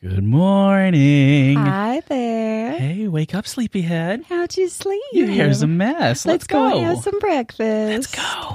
Good morning. Hi there. Hey, wake up, sleepyhead. How'd you sleep? Your hair's a mess. Let's go. Have some breakfast. Let's go.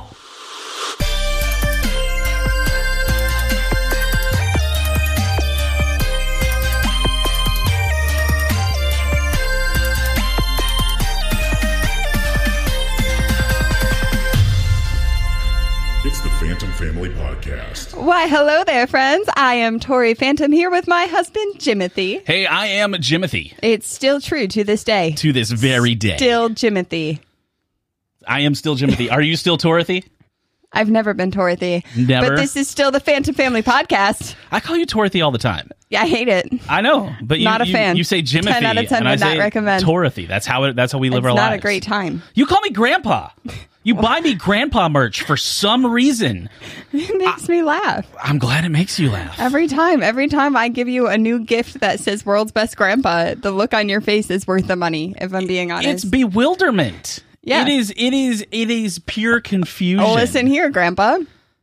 It's the Phantom Family Podcast. Why, hello there, friends. I am Tori Phantom here with my husband, Jimothy. Hey, I am Jimothy. It's still true to this day. To this very day. Still Jimothy. I am still Jimothy. Are you still Torothy? I've never been Dorothy. Never? But this is still the Phantom Family Podcast. I call you Torothy all the time. Yeah, I hate it. I know, but Not a fan. You say Jimothy, 10 out of 10 and I would not say recommend. Torothy. That's how we live our It's lives. not a great time. You call me Grandpa. You buy me Grandpa merch for some reason. It makes me laugh. I'm glad it makes you laugh. Every time I give you a new gift that says World's Best Grandpa, the look on your face is worth the money, if I'm being honest. It's bewilderment. Yeah. It is pure confusion. Oh, listen here, Grandpa.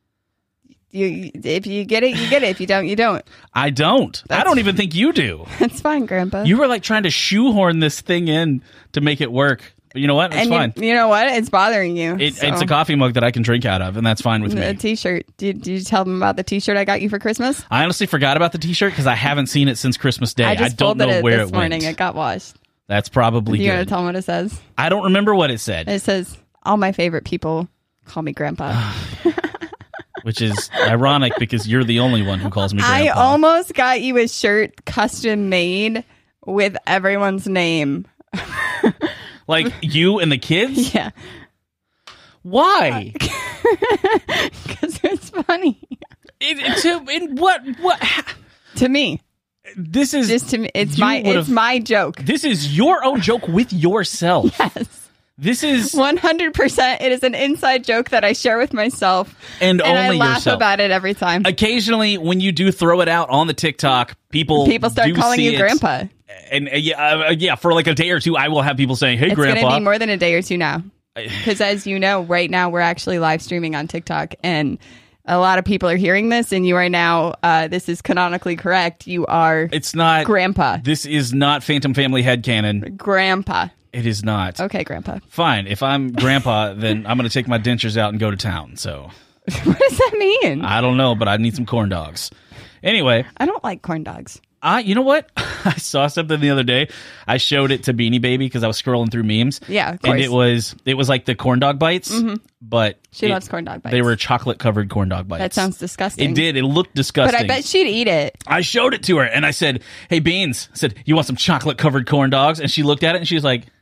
If you get it, you get it. If you don't, you don't. I don't. I don't even think you do. It's fine, Grandpa. You were like trying to shoehorn this thing in to make it work. But you know what? It's fine. You know what? It's bothering you. It's a coffee mug that I can drink out of, and that's fine with me. A T-shirt. Did you tell them about the T-shirt I got you for Christmas? I honestly forgot about the T-shirt because I haven't seen it since Christmas Day. I just don't folded know it where this it morning. went. It got washed. That's probably You want to good. tell them what it says? I don't remember what it said, It says, "All my favorite people call me Grandpa." which is ironic because you're the only one who calls me Grandpa. I almost got you a shirt custom made with everyone's name. Like you and the kids? Yeah, Why? because it's funny What? to me. This is Just to me, it's you would've- my joke. This is your own joke with yourself. Yes. This is 100%. It is an inside joke that I share with myself, and I only laugh yourself. about it every time. Occasionally, when you do throw it out on the TikTok, people People do start calling see you it. Grandpa. And yeah, for like a day or two, I will have people saying, "Hey, It's going to Grandpa." be more than a day or two now, because as you know, right now we're actually live streaming on TikTok, and a lot of people are hearing this, and you are now. This is canonically correct. You are It's not Grandpa. This is not Phantom Family headcanon. Grandpa. It is not. Okay, Grandpa. Fine. If I'm Grandpa, then I'm going to take my dentures out and go to town. So What does that mean? I don't know, but I need some corn dogs. Anyway. I don't like corn dogs. You know what? I saw something the other day. I showed it to Beanie Baby because I was scrolling through memes. Yeah, of and course. it was like the corn dog bites, but She loves corn dog bites. They were chocolate covered corn dog bites. That sounds disgusting. It did. It looked disgusting. But I bet she'd eat it. I showed it to her and I said, "Hey, Beans," I said, "You want some chocolate covered corn dogs?" And she looked at it and she was like,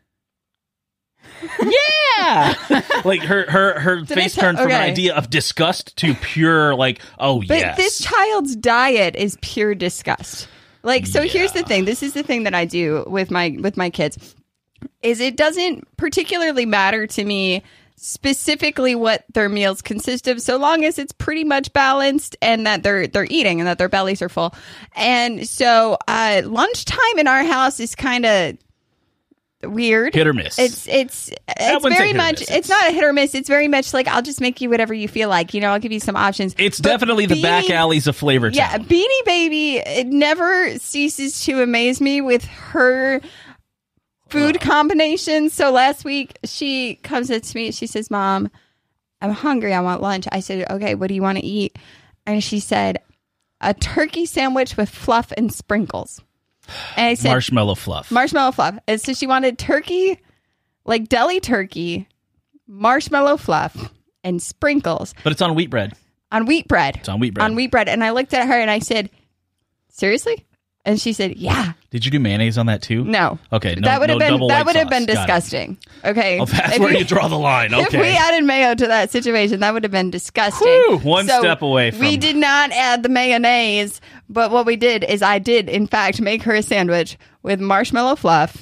"Yeah." Like her face turned from an idea of disgust to pure like, "Oh, But yes." this child's diet is pure disgust. Like, so here's the thing. This is the thing that I do with my kids, is it doesn't particularly matter to me specifically what their meals consist of, so long as it's pretty much balanced and that they're eating and that their bellies are full. And so lunchtime in our house is kind of weird. Hit or miss. It's wouldn't say very hit or much. miss. It's not a hit or miss. It's very much like, I'll just make you whatever you feel like. You know, I'll give you some options. It's But definitely the back alleys of Flavor Town. Yeah, Beanie Baby, it never ceases to amaze me with her food combinations. So last week, she comes up to me. She says, "Mom, I'm hungry. I want lunch." I said, "Okay, what do you want to eat?" And she said, "A turkey sandwich with fluff and sprinkles." And I said, Marshmallow fluff. marshmallow fluff. And so she wanted turkey, like deli turkey, marshmallow fluff, and sprinkles But it's on wheat bread. on wheat bread. It's on wheat bread. On wheat bread. And I looked at her and I said, "Seriously?" And she said, "Yeah." Did you do mayonnaise on that too? No. Okay. No, that would have no been double that white would have been sauce. Got it. disgusting. Okay. Oh, that's If where we- you draw the line. Okay. If we added mayo to that situation, that would have been disgusting. Whew, one step away from- We did not add the mayonnaise, but what we did is I did, in fact, make her a sandwich with marshmallow fluff,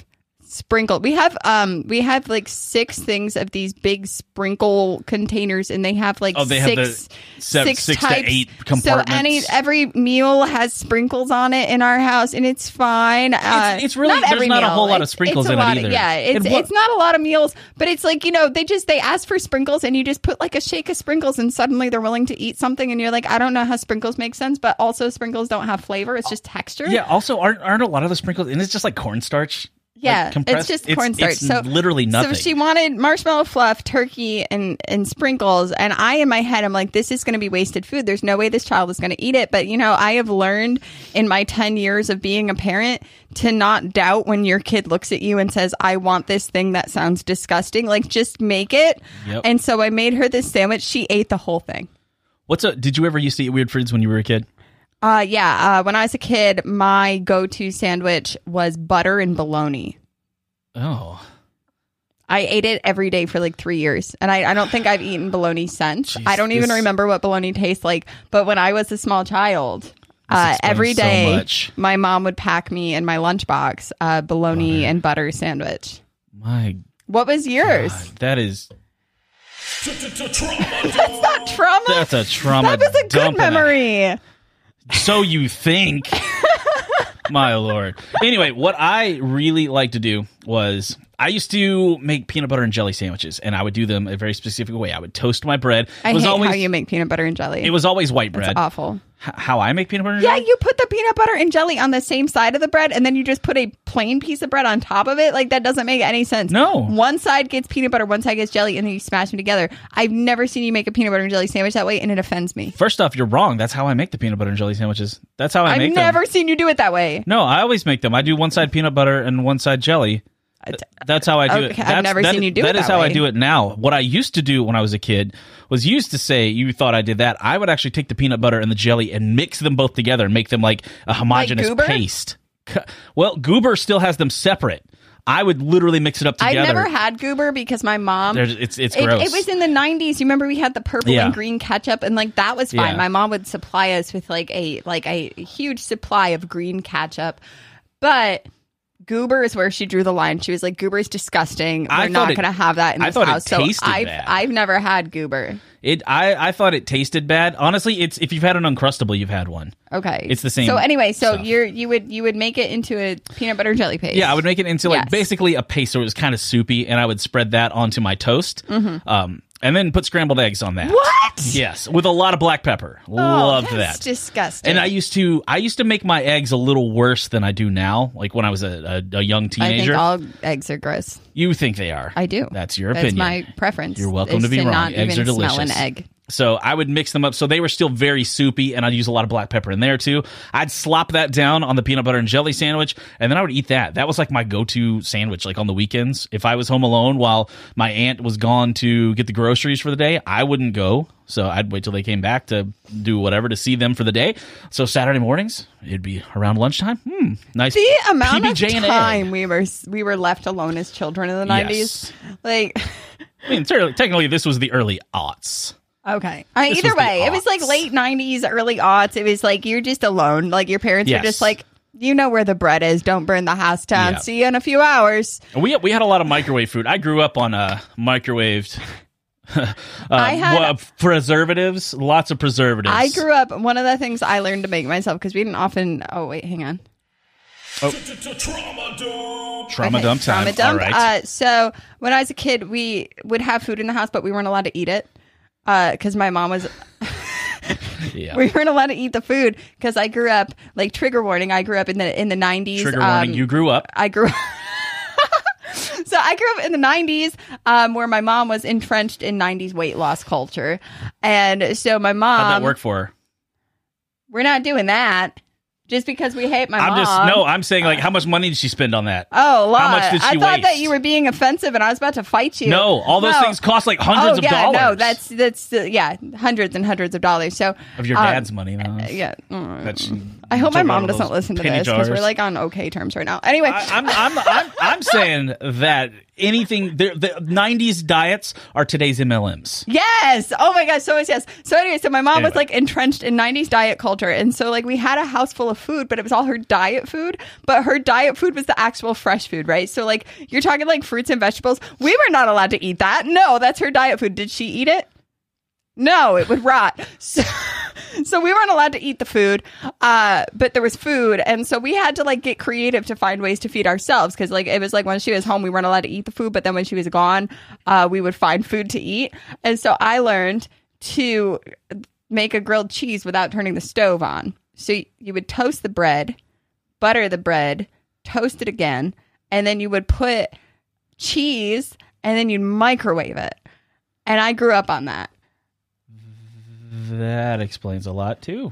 sprinkle. We have like 6 things of these big sprinkle containers, and they have like they six, have the six types. to 8 compartments. So every meal has sprinkles on it in our house, and it's fine. It's really there's not a whole lot of sprinkles in it either. Yeah, it's not a lot of meals, but it's like, they ask for sprinkles, and you just put like a shake of sprinkles, and suddenly they're willing to eat something, and you're like, I don't know how sprinkles make sense, but also sprinkles don't have flavor; it's just texture. Yeah. Also, aren't a lot of the sprinkles, and it's just like cornstarch. Yeah, like it's just cornstarch. So literally nothing. So she wanted marshmallow fluff, turkey, and sprinkles. And I, in my head, I'm like, this is going to be wasted food. There's no way this child is going to eat it. But, I have learned in my 10 years of being a parent to not doubt when your kid looks at you and says, I want this thing that sounds disgusting. Like, just make it. Yep. And so I made her this sandwich. She ate the whole thing. Did you ever used to eat weird foods when you were a kid? Yeah. When I was a kid, my go-to sandwich was butter and bologna. Oh. I ate it every day for like 3 years, and I don't think I've eaten bologna since. I don't even remember what bologna tastes like. But when I was a small child, every day my mom would pack me in my lunchbox bologna and butter sandwich. What was yours? God, that is... That's not trauma. That's a trauma. That was a good memory. So you think. My Lord. Anyway, what I really like to do was I used to make peanut butter and jelly sandwiches, and I would do them a very specific way. I would toast my bread. I hate how you make peanut butter and jelly. It was always white bread. It's awful. How I make peanut butter and jelly? Yeah, you put the peanut butter and jelly on the same side of the bread, and then you just put a plain piece of bread on top of it. Like, that doesn't make any sense. No. One side gets peanut butter, one side gets jelly, and then you smash them together. I've never seen you make a peanut butter and jelly sandwich that way, and it offends me. First off, you're wrong. That's how I make the peanut butter and jelly sandwiches. That's how I make them. I've never seen you do it that way. No, I always make them. I do one side peanut butter and one side jelly. That's how I do it. I've never seen you do it that way. That is how I do it now. What I used to do when I was a kid was used to say, you thought I did that. I would actually take the peanut butter and the jelly and mix them both together and make them like a homogeneous paste. Well, Goober still has them separate. I would literally mix it up together. I never had Goober because my mom... It's gross. It was in the 90s. You remember we had the purple and green ketchup, and like that was fine. Yeah. My mom would supply us with like a huge supply of green ketchup. But... Goober is where she drew the line. She was like, Goober is disgusting. We're not going to have that in this house. It tasted bad. I've never had Goober. I thought it tasted bad. Honestly, it's if you've had an Uncrustable, you've had one. Okay. It's the same. So anyway, stuff. you would make it into a peanut butter jelly paste. Yeah, I would make it into basically a paste, so it was kind of soupy, and I would spread that onto my toast. Mm-hmm. And then put scrambled eggs on that. What? Yes, with a lot of black pepper. Loved that. That's disgusting. And I used to make my eggs a little worse than I do now. Like when I was a young teenager. I think all eggs are gross. You think they are? I do. That's your opinion. That's my preference. You're welcome to be wrong. Not Eggs even are delicious. Smell an egg. So I would mix them up. So they were still very soupy, and I'd use a lot of black pepper in there too. I'd slop that down on the peanut butter and jelly sandwich, and then I would eat that. That was like my go-to sandwich, like on the weekends. If I was home alone while my aunt was gone to get the groceries for the day, I wouldn't go. So I'd wait till they came back to do whatever to see them for the day. So Saturday mornings, it'd be around lunchtime. Nice. The amount PBJ of time we were left alone as children in the 90s. Yes. Like, I mean, technically, this was the early aughts. Okay. Either way, it was like late 90s, early aughts. It was like you're just alone. Like your parents were just like, you know where the bread is. Don't burn the house down. Yeah. See you in a few hours. We had a lot of microwave food. I grew up on microwaved preservatives. Lots of preservatives. I grew up. One of the things I learned to make myself, because we didn't often. Oh, wait, hang on. Trauma dump time. Trauma dump. All right. So when I was a kid, we would have food in the house, but we weren't allowed to eat it because my mom was. Yeah. We weren't allowed to eat the food because I grew up, like, trigger warning. I grew up in the 90s. Trigger warning. You grew up. I grew up. So I grew up in the 90s where my mom was entrenched in 90s weight loss culture. And so my mom. How'd that work for her? We're not doing that. Just because we hate my mom. I'm saying, like, how much money did she spend on that? Oh, a lot. How much did she I thought waste? that you were being offensive and I was about to fight you. No, all those things cost like hundreds of dollars. No, that's hundreds and hundreds of dollars. So of your dad's money, though. Yeah. I hope my Talking mom about doesn't those listen to penny this because jars. we're like on okay terms right now. Anyway, I'm saying that anything the 90s diets are today's MLMs. yes. Oh my gosh. So much yes. So anyway, so my mom was Anyway. like entrenched in 90s diet culture. And so like we had a house full of food, but it was all her diet food. But her diet food was the actual fresh food, right? So like you're talking like fruits and vegetables. We were not allowed to eat that. No, that's her diet food. Did she eat it? No, it would rot. So we weren't allowed to eat the food, but there was food. And so we had to like get creative to find ways to feed ourselves. Cause like it was like when she was home, we weren't allowed to eat the food. But then when she was gone, we would find food to eat. And so I learned to make a grilled cheese without turning the stove on. So you would toast the bread, butter the bread, toast it again. And then you would put cheese and then you'd microwave it. And I grew up on that. That explains a lot too.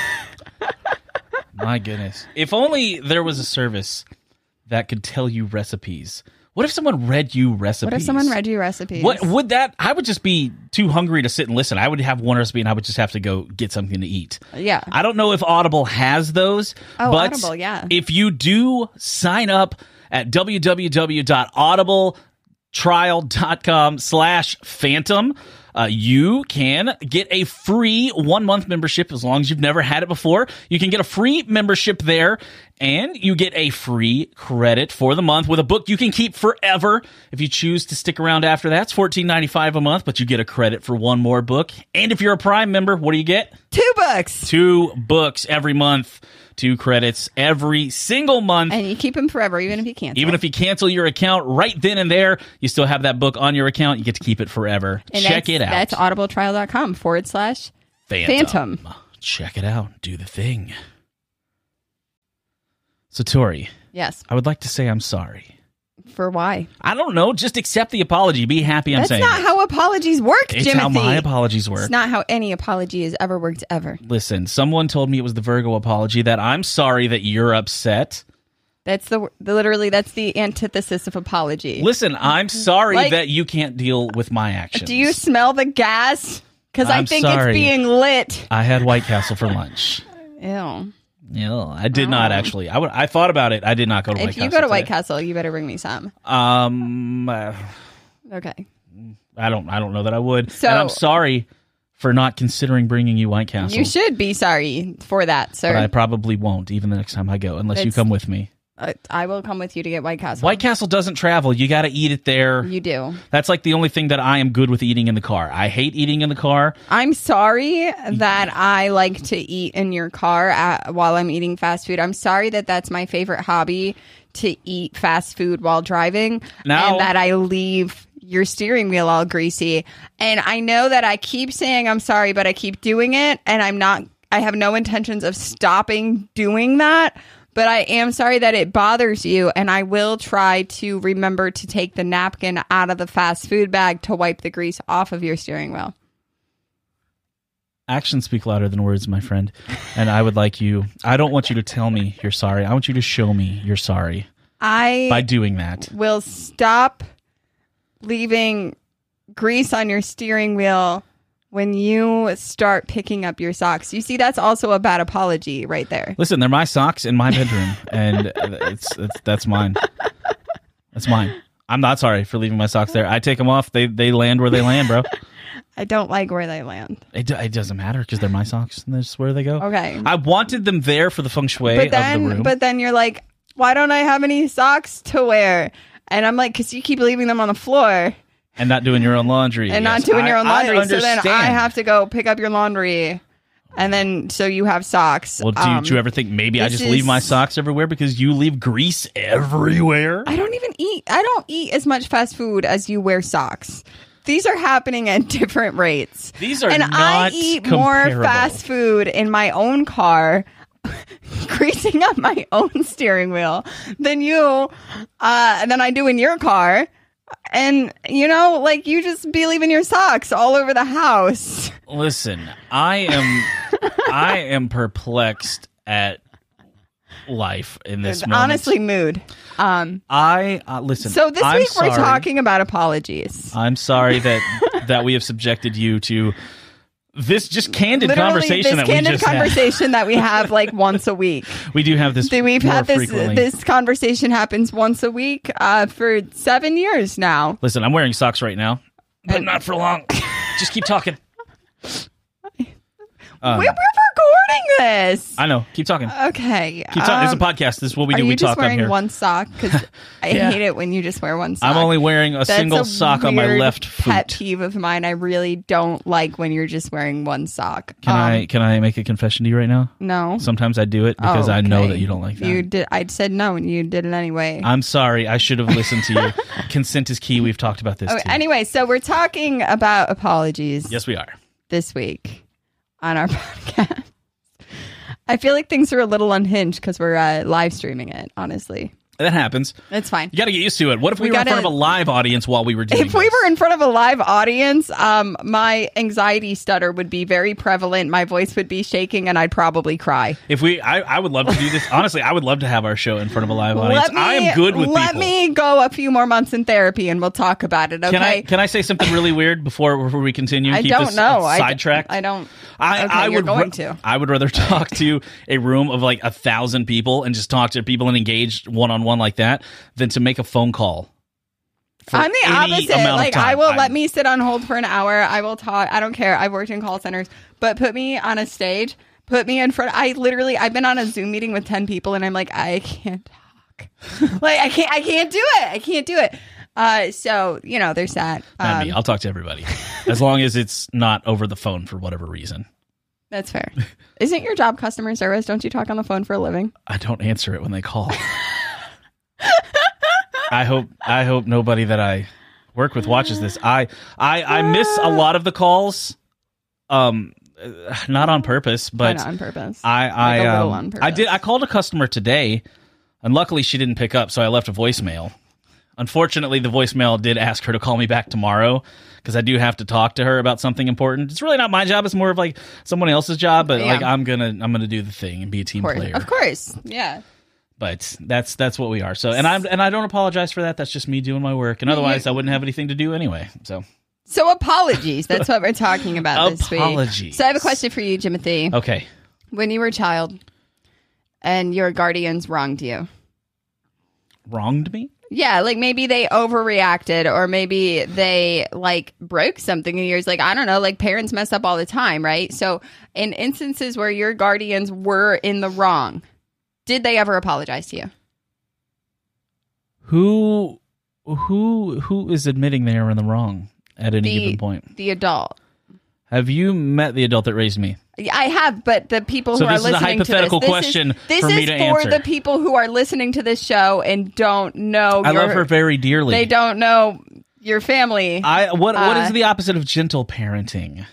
My goodness. If only there was a service that could tell you recipes. What if someone read you recipes? What if someone read you recipes? What would that? I would just be too hungry to sit and listen. I would have one recipe and I would just have to go get something to eat. Yeah. I don't know if Audible has those. Oh, but Audible, yeah. If you do sign up at www.audibletrial.com/phantom, you can get a free 1-month membership as long as you've never had it before. You can get a free membership there, and you get a free credit for the month with a book you can keep forever. If you choose to stick around after that, it's $14.95 a month, but you get a credit for one more book. And if you're a Prime member, what do you get? 2 books. 2 books every month. 2 credits every single month. And you keep them forever, even if you cancel. Even if you cancel your account right then and there, you still have that book on your account. You get to keep it forever. And Check it out. That's audibletrial.com/Phantom. Check it out. Do the thing. So, Tori, Yes. I would like to say I'm sorry. For why? I don't know. Just accept the apology. Be happy I'm That's saying not it. how apologies work, It's Jimothy. how my apologies work. It's not how any apology has ever worked ever. Listen, someone told me it was the Virgo apology that I'm sorry that you're upset. That's literally that's the antithesis of apology. Listen, I'm sorry Like- that you can't deal with my actions. Do you smell the gas? Because I I'm think sorry. it's being lit. I had White Castle for lunch. Ew. No, I did not actually. I thought about it. I did not go to White If Castle. you go to White today. Castle, you better bring me some. Okay. I don't know that I would. So- and I'm sorry for not considering bringing you White Castle. You should be sorry for that, sir. But I probably won't, even the next time I go, unless you It's- come with me. I will come with you to get White Castle. White Castle doesn't travel. You got to eat it there. You do. That's like the only thing that I am good with eating in the car. I hate eating in the car. I'm sorry that I like to eat in your car while I'm eating fast food. I'm sorry that that's my favorite hobby, to eat fast food while driving, Now- and that I leave your steering wheel all greasy. And I know that I keep saying I'm sorry, but I keep doing it, and I have no intentions of stopping doing that. But I am sorry that it bothers you, and I will try to remember to take the napkin out of the fast food bag to wipe the grease off of your steering wheel. Actions speak louder than words, my friend. And I would like you, I don't want you to tell me you're sorry. I want you to show me you're sorry by I doing that. will stop leaving grease on your steering wheel when you start picking up your socks. You see, that's also a bad apology right there. Listen, they're my socks in my bedroom, and that's mine. That's mine. I'm not sorry for leaving my socks there. I take them off. They land where they land, bro. I don't like where they land. It doesn't matter because they're my socks, and that's where they go. Okay. I wanted them there for the feng shui of the room. But then you're like, why don't I have any socks to wear? And I'm like, because you keep leaving them on the floor and not doing your own laundry. and Yes, not doing your own I laundry. So then understand. I have to go pick up your laundry. And then, so you have socks. Well, do you ever think maybe I this just leave my is- socks everywhere because you leave grease everywhere? I don't eat as much fast food as you wear socks. These are happening at different rates. These are and not I eat more comparable. fast food in my own car, greasing up my own steering wheel than I do in your car. And you just be leaving your socks all over the house. Listen, I am perplexed at life in this moment. Honestly, mood. Listen. So this I'm week we're sorry. talking about apologies. I'm sorry that we have subjected you to This just candid Literally, conversation this that candid we just had. conversation that we have like once a week. We do have this. We've more had this. frequently. This conversation happens once a week for 7 years now. Listen, I'm wearing socks right now, but not for long. Just keep talking. We're recording this. I know. Keep talking. Okay. Keep talking. It's a podcast. This is what we do. Are We you just talk on wearing here. one sock? Because I Yeah. hate it when you just wear one sock. I'm only wearing a That's single a sock on my weird left pet foot. peeve of mine. I really don't like when you're just wearing one sock. Can I make a confession to you right now? No. Sometimes I do it because Oh, I know okay. that you don't like that. You did. I said no, and you did it anyway. I'm sorry. I should have listened to you. Consent is key. We've talked about this Okay, too. anyway, so we're talking about apologies Yes, we are. this week on our podcast. I feel like things are a little unhinged because we're live streaming it, honestly. That happens. It's fine. You got to get used to it. What if we were in gotta- front of a live audience while we were doing If we this? were in front of a live audience, my anxiety stutter would be very prevalent. My voice would be shaking, and I'd probably cry. If we, I would love to do this. Honestly, I would love to have our show in front of a live audience. I am good with Let people. me go a few more months in therapy, and we'll talk about it. Okay? Can I say something really weird before we continue? I Keep don't this know. Sidetracked. I don't. I Okay, you're would going to. I would rather talk to a room of like 1,000 people and just talk to people and engage one-on-one like that than to make a phone call. for I'm the any opposite. amount of Like, time. I will let me sit on hold for an hour. I will talk. I don't care. I've worked in call centers, but put me on a stage. Put me in front. I've been on a Zoom meeting with 10 people, and I'm like, I can't talk. Like, I can't do it. I can't do it. So there's that. Not me. I'll talk to everybody as long as it's not over the phone for whatever reason. That's fair. Isn't your job customer service? Don't you talk on the phone for a living? I don't answer it when they call. I hope nobody that I work with watches this. I miss a lot of the calls, not on purpose, but Kinda on purpose. I Like a little on purpose. I called a customer today, and luckily she didn't pick up, so I left a voicemail. Unfortunately, the voicemail did ask her to call me back tomorrow because I do have to talk to her about something important. It's really not my job; it's more of like someone else's job. But Yeah. like I'm gonna do the thing and be a team player. Of course. Yeah. But that's what we are. So and I don't apologize for that. That's just me doing my work. And otherwise, I wouldn't have anything to do anyway. So apologies. That's what we're talking about this week. Apologies. So I have a question for you, Jimothy. okay, When you were a child and your guardians wronged you. wronged me. Yeah, like maybe they overreacted or maybe they like broke something in yours. Like, I don't know, like parents mess up all the time, right? So in instances where your guardians were in the wrong, did they ever apologize to you? Who is admitting they are in the wrong at any given point? The adult. Have you met the adult that raised me? I have, but the people who So are this is a listening hypothetical to this, question this for is me to for answer. the people who are listening to this show and don't know. I love her very dearly. They don't know your family. What is the opposite of gentle parenting?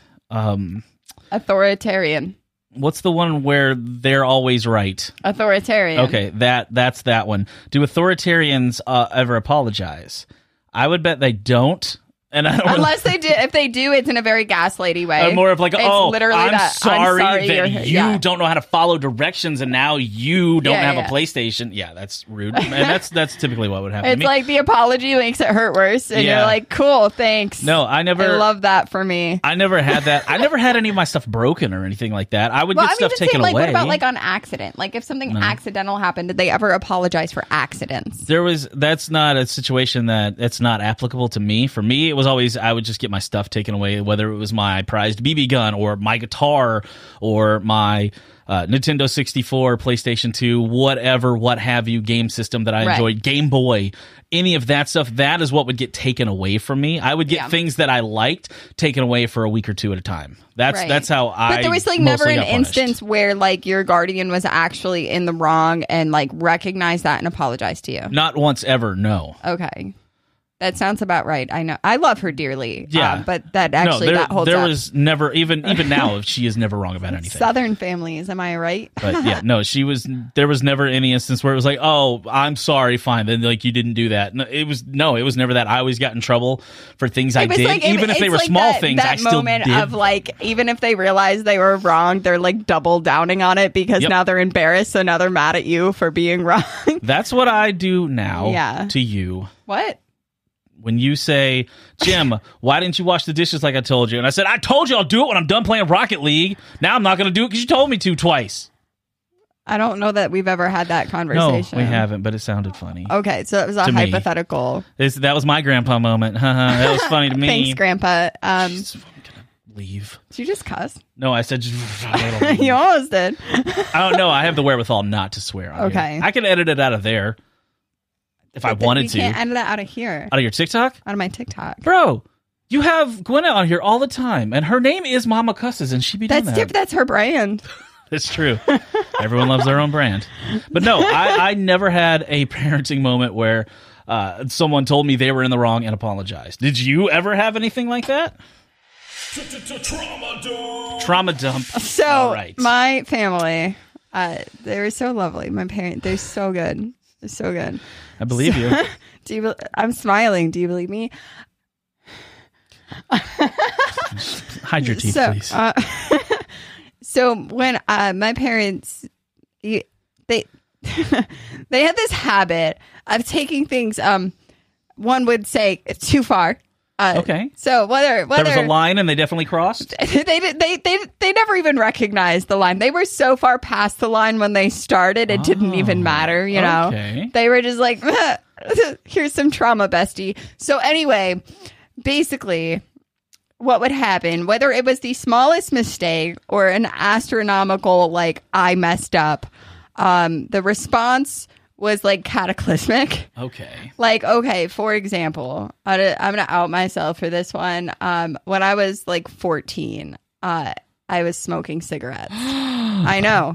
Authoritarian. What's the one where they're always right? Authoritarian. Okay, that's that one. Do authoritarians ever apologize? I would bet they don't. And I don't Unless they do, if they do, it's in a very gaslighty way. more of like, It's oh, literally I'm that, sorry that you're- you yeah. don't know how to follow directions, and now you don't Yeah, have yeah. a PlayStation. Yeah, that's rude, and that's typically what would happen to It's me. like the apology makes it hurt worse, and Yeah. you're like, cool, thanks. No, I never. I love that for me. I never had that. I never had any of my stuff broken or anything like that. I would Well, get I mean, stuff just taken saying, like, away. what about like on accident? Like, if something accidental happened, did they ever apologize for accidents? That's not a situation that's not applicable to me. For me, it was always I would just get my stuff taken away, whether it was my prized BB gun or my guitar or my Nintendo 64, PlayStation 2, whatever, what have you, game system that I Right. enjoyed, Game Boy, any of that stuff. That is what would get taken away from me. I would get Yeah. things that I liked taken away for a week or two at a time. That's Right. how I. But there was like never mostly an got punished. instance where like your guardian was actually in the wrong and like recognized that and apologized to you. Not once ever. No. Okay. That sounds about right. I know. I love her dearly. Yeah. But that actually no, that holds there up. was never even now she is never wrong about anything. Southern families, am I right? But yeah, no, there was never any instance where it was like, oh, I'm sorry, fine, then like you didn't do that. No, it was never that. I always got in trouble for things I It was did, like- even if they it's were like small that, things. that I still moment did. of like, even if they realize they were wrong, they're like double downing on it because Yep. now they're embarrassed, so now they're mad at you for being wrong. That's what I do now. Yeah. To you. What? when you say, Jim, why didn't you wash the dishes like I told you? And I said, I told you I'll do it when I'm done playing Rocket League. Now I'm not going to do it because you told me to twice. I don't know that we've ever had that conversation. No, we haven't, but it sounded funny. Okay, so it was a To me. hypothetical. That was my grandpa moment. That was funny to me. Thanks, Grandpa. I'm going to leave. Did you just cuss? No, I said, You almost did. I don't know. I have the wherewithal not to swear on Okay. here. I can edit it out of there if I wanted to. You can't edit it out of here. Out of your TikTok? Out of my TikTok. Bro, you have Gwen on here all the time, and her name is Mama Cusses, and she be doing That's that. different. That's her brand. It's true. Everyone loves their own brand. But no, I never had a parenting moment where someone told me they were in the wrong and apologized. Did you ever have anything like that? Trauma dump. So All right. my family, they were so lovely. My parents, they're so good. They're so good. I believe you. I'm smiling. Do you believe me? Hide your teeth, So, please. So when my parents, they they had this habit of taking things. One would say too far. Okay. So whether There was a line, and they definitely crossed. they never even recognized the line. They were so far past the line when they started, it didn't even matter. You know, okay. they were just like, here's some trauma, bestie. So anyway, basically, what would happen, whether it was the smallest mistake or an astronomical, like, I messed up, the response was like cataclysmic. Okay. Like, okay, for example, I'm going to out myself for this one. When I was like 14, I was smoking cigarettes. I know.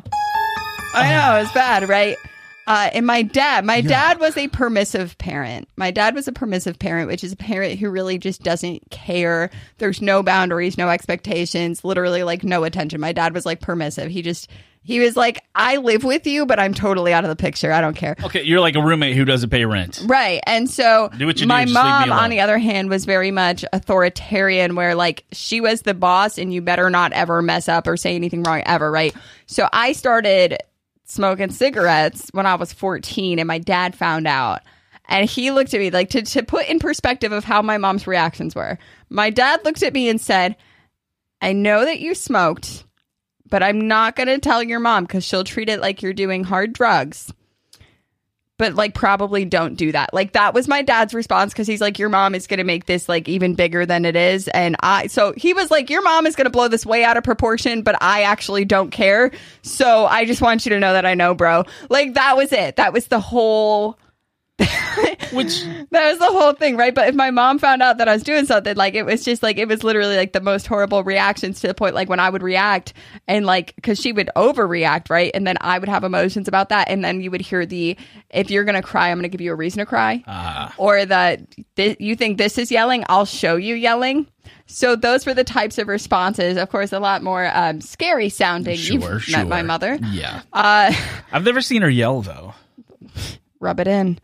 It's bad, right? And my dad was a permissive parent. My dad was a permissive parent, which is a parent who really just doesn't care. There's no boundaries, no expectations, literally like no attention. My dad was like permissive. He was like, I live with you, but I'm totally out of the picture. I don't care. Okay, you're like a roommate who doesn't pay rent. Right. And so Do what you do, my just leave me mom, alone. on the other hand, was very much authoritarian, where like she was the boss and you better not ever mess up or say anything wrong ever. Right. So I started smoking cigarettes when I was 14, and my dad found out. And he looked at me like to put in perspective of how my mom's reactions were. My dad looked at me and said, I know that you smoked, but I'm not going to tell your mom because she'll treat it like you're doing hard drugs. But like, probably don't do that. Like, that was my dad's response, because he's like, your mom is going to make this like even bigger than it is. And so he was like, your mom is going to blow this way out of proportion, but I actually don't care. So I just want you to know that I know, bro. Like, that was it. That was the whole... Which That was the whole thing, right? But if my mom found out that I was doing something, like, it was just like, it was literally like the most horrible reactions, to the point like when I would react, and like, because she would overreact, right? And then I would have emotions about that, and then you would hear if you're gonna cry, I'm gonna give you a reason to cry, or you think this is yelling, I'll show you yelling. So those were the types of responses. Of course, a lot more scary sounding. Sure. You've met my mother. Yeah. I've never seen her yell though. Rub it in.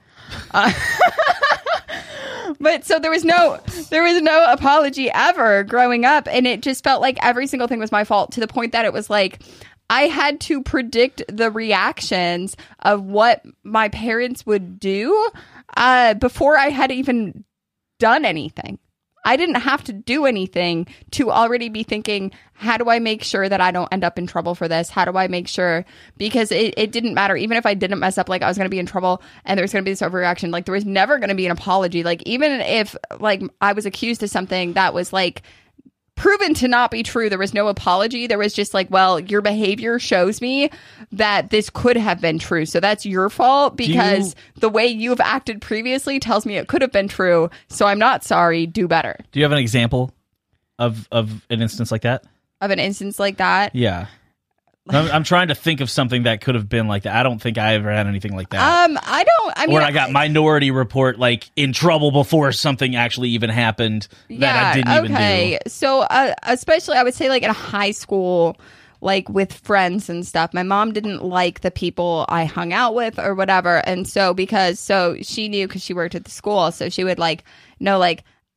But so there was no apology ever growing up, and it just felt like every single thing was my fault, to the point that it was like I had to predict the reactions of what my parents would do before I had even done anything. I didn't have to do anything to already be thinking, how do I make sure that I don't end up in trouble for this? How do I make sure? Because it didn't matter. Even if I didn't mess up, like, I was going to be in trouble and there was going to be this overreaction. Like, there was never going to be an apology. Like, even if like I was accused of something that was like proven to not be true, there was no apology. There was just like, well, your behavior shows me that this could have been true, so that's your fault, because the way you've acted previously tells me it could have been true, so I'm not sorry, do better. Do you have an example of an instance like that? Of an instance like that? Yeah. I'm trying to think of something that could have been like that. I don't think I ever had anything like that. I mean, where I got Minority Report like in trouble before something actually even happened that I didn't even do. So especially, I would say, like, in high school, like with friends and stuff, my mom didn't like the people I hung out with or whatever. And so she knew, because she worked at the school, so she would like know, like,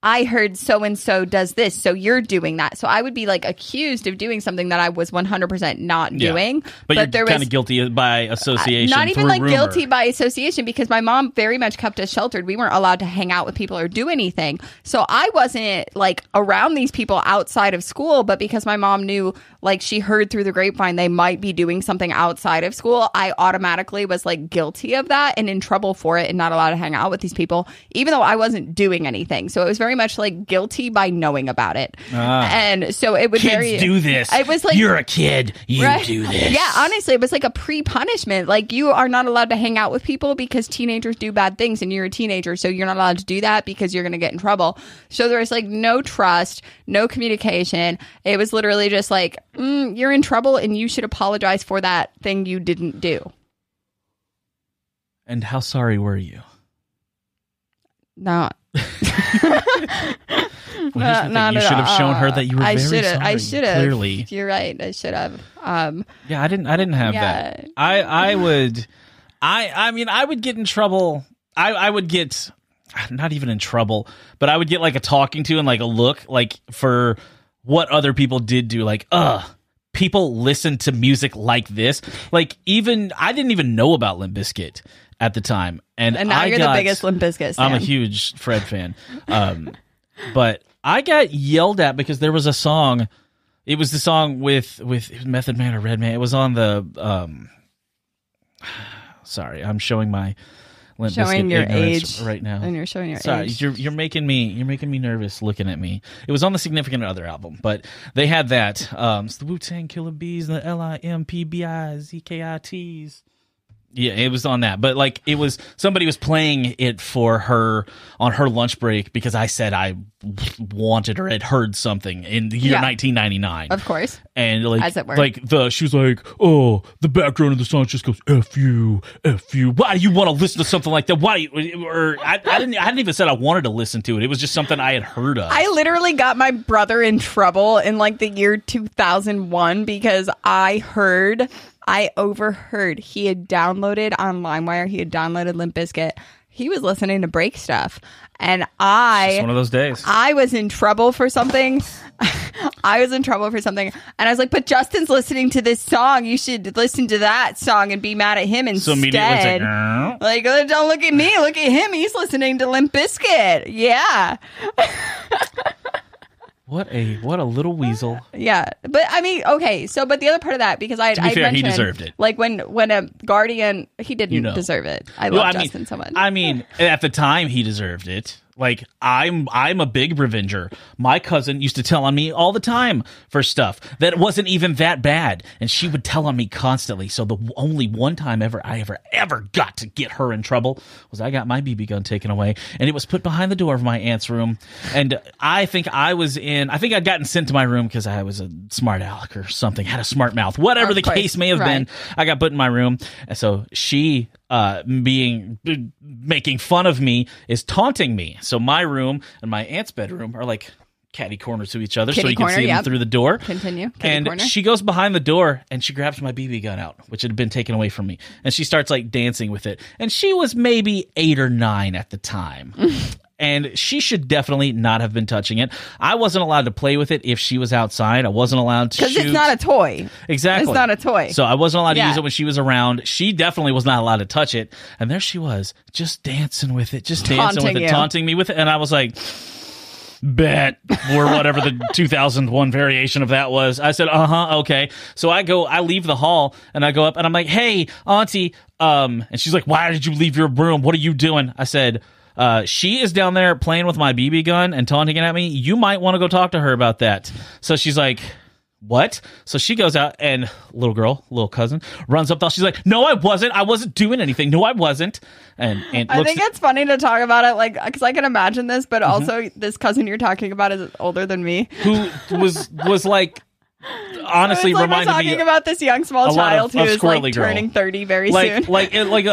I heard so and so does this, so you're doing that. So I would be like accused of doing something that I was 100% not doing. But you're there kind was of guilty by association. not even through like rumor. guilty by association, because my mom very much kept us sheltered. We weren't allowed to hang out with people or do anything. So I wasn't like around these people outside of school, but because my mom knew, like she heard through the grapevine they might be doing something outside of school, I automatically was like guilty of that and in trouble for it and not allowed to hang out with these people, even though I wasn't doing anything. So it was very much like guilty by knowing about it. And so it would Kids do this. It was like, you're a kid. You do this. yeah, honestly, it was like a pre-punishment. Like, you are not allowed to hang out with people because teenagers do bad things and you're a teenager, so you're not allowed to do that because you're going to get in trouble. So there was like no trust, no communication. It was literally just like, you're in trouble and you should apologize for that thing you didn't do. And how sorry were you? Not. Well, you should have shown her that you were very sorry. I should have. Clearly, you're right. I should have. Yeah, I didn't have that. I would. I mean, I would get in trouble. I would get, not even in trouble, but I would get like a talking to and like a look, like for what other people did do. Like, people listen to music like this. Like, even I didn't even know about Limp Bizkit at the time, and now you're the biggest Limp Bizkit fan. I'm a huge Fred fan. But I got yelled at because there was a song. It was the song with Method Man or Redman. It was on the. Sorry, I'm showing my Limp Bizkit your ignorance age right now. And you're showing your Sorry, age. you're making me nervous looking at me. It was on the Significant Other album, but they had that. It's the Wu-Tang Killer Bees and the LIMPBIZKITs. Yeah, it was on that. But like, it was, somebody was playing it for her on her lunch break because I said I wanted or had heard something in the year 1999. Of course. And like, as it were. like she was like, oh, the background of the song just goes, F you. Why do you want to listen to something like that? Why? Or I hadn't even said I wanted to listen to it. It was just something I had heard of. I literally got my brother in trouble in like the year 2001 because I overheard he had downloaded on LimeWire. He had downloaded Limp Bizkit. He was listening to break stuff. And It's one of those days. I was in trouble for something. And I was like, but Justin's listening to this song. You should listen to that song and be mad at him instead. So immediately it's like, don't look at me. Look at him. He's listening to Limp Bizkit. Yeah. What a little weasel. Yeah, but I mean, okay. So, but the other part of that, because I fair, he mentioned, deserved it. Like when a Guardian, he didn't deserve it. I love Justin so much. I mean, at the time, he deserved it. Like, I'm a big revenger. My cousin used to tell on me all the time for stuff that wasn't even that bad, and she would tell on me constantly. So the only one time I ever got to get her in trouble was I got my BB gun taken away, and it was put behind the door of my aunt's room. And I think I'd gotten sent to my room because I was a smart aleck or something, had a smart mouth, whatever the case may have been. I got put in my room, and so she, making fun of me, is taunting me. So my room and my aunt's bedroom are like catty corners to each other, so you can see them through the door. Continue. And she goes behind the door and she grabs my BB gun out, which had been taken away from me, and she starts like dancing with it. And she was maybe 8 or 9 at the time. And she should definitely not have been touching it. I wasn't allowed to play with it if she was outside. I wasn't allowed to shoot. Because it's not a toy. Exactly. It's not a toy. So I wasn't allowed to use it when she was around. She definitely was not allowed to touch it. And there she was, just dancing with it, taunting me with it. And I was like, bet, or whatever the 2001 variation of that was. I said, okay. So I leave the hall and I go up and I'm like, hey, auntie. And she's like, why did you leave your room? What are you doing? I said, she is down there playing with my BB gun and taunting it at me. You might want to go talk to her about that. So she's like, what? So she goes out and little cousin, runs up. She's like, no, I wasn't doing anything. No, I wasn't. And I think it's funny to talk about it, like, because I can imagine this, but also this cousin you're talking about is older than me. Who was like, honestly, so reminded we're me talking about this young small child who is like turning 30 very soon. like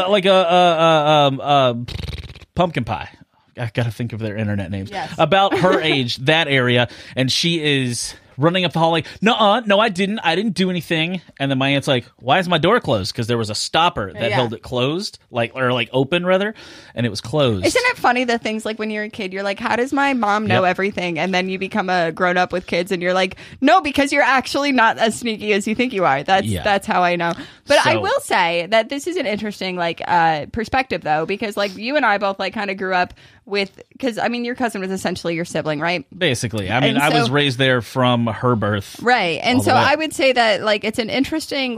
a pumpkin pie. I gotta think of their internet names. Yes. About her age, that area, and she is running up the hall like, no, I didn't do anything. And then my aunt's like, why is my door closed? Because there was a stopper that held it closed, or open rather, and it was closed. Isn't it funny the things like when you're a kid, you're like, how does my mom know everything? And then you become a grown up with kids and you're like, no, because you're actually not as sneaky as you think you are. That's how I know. But I will say that this is an interesting perspective though, because like you and I both like kind of grew up with, because I mean your cousin was essentially your sibling, right? Basically. I mean, I was raised there from her birth. Right. And so I would say that like it's an interesting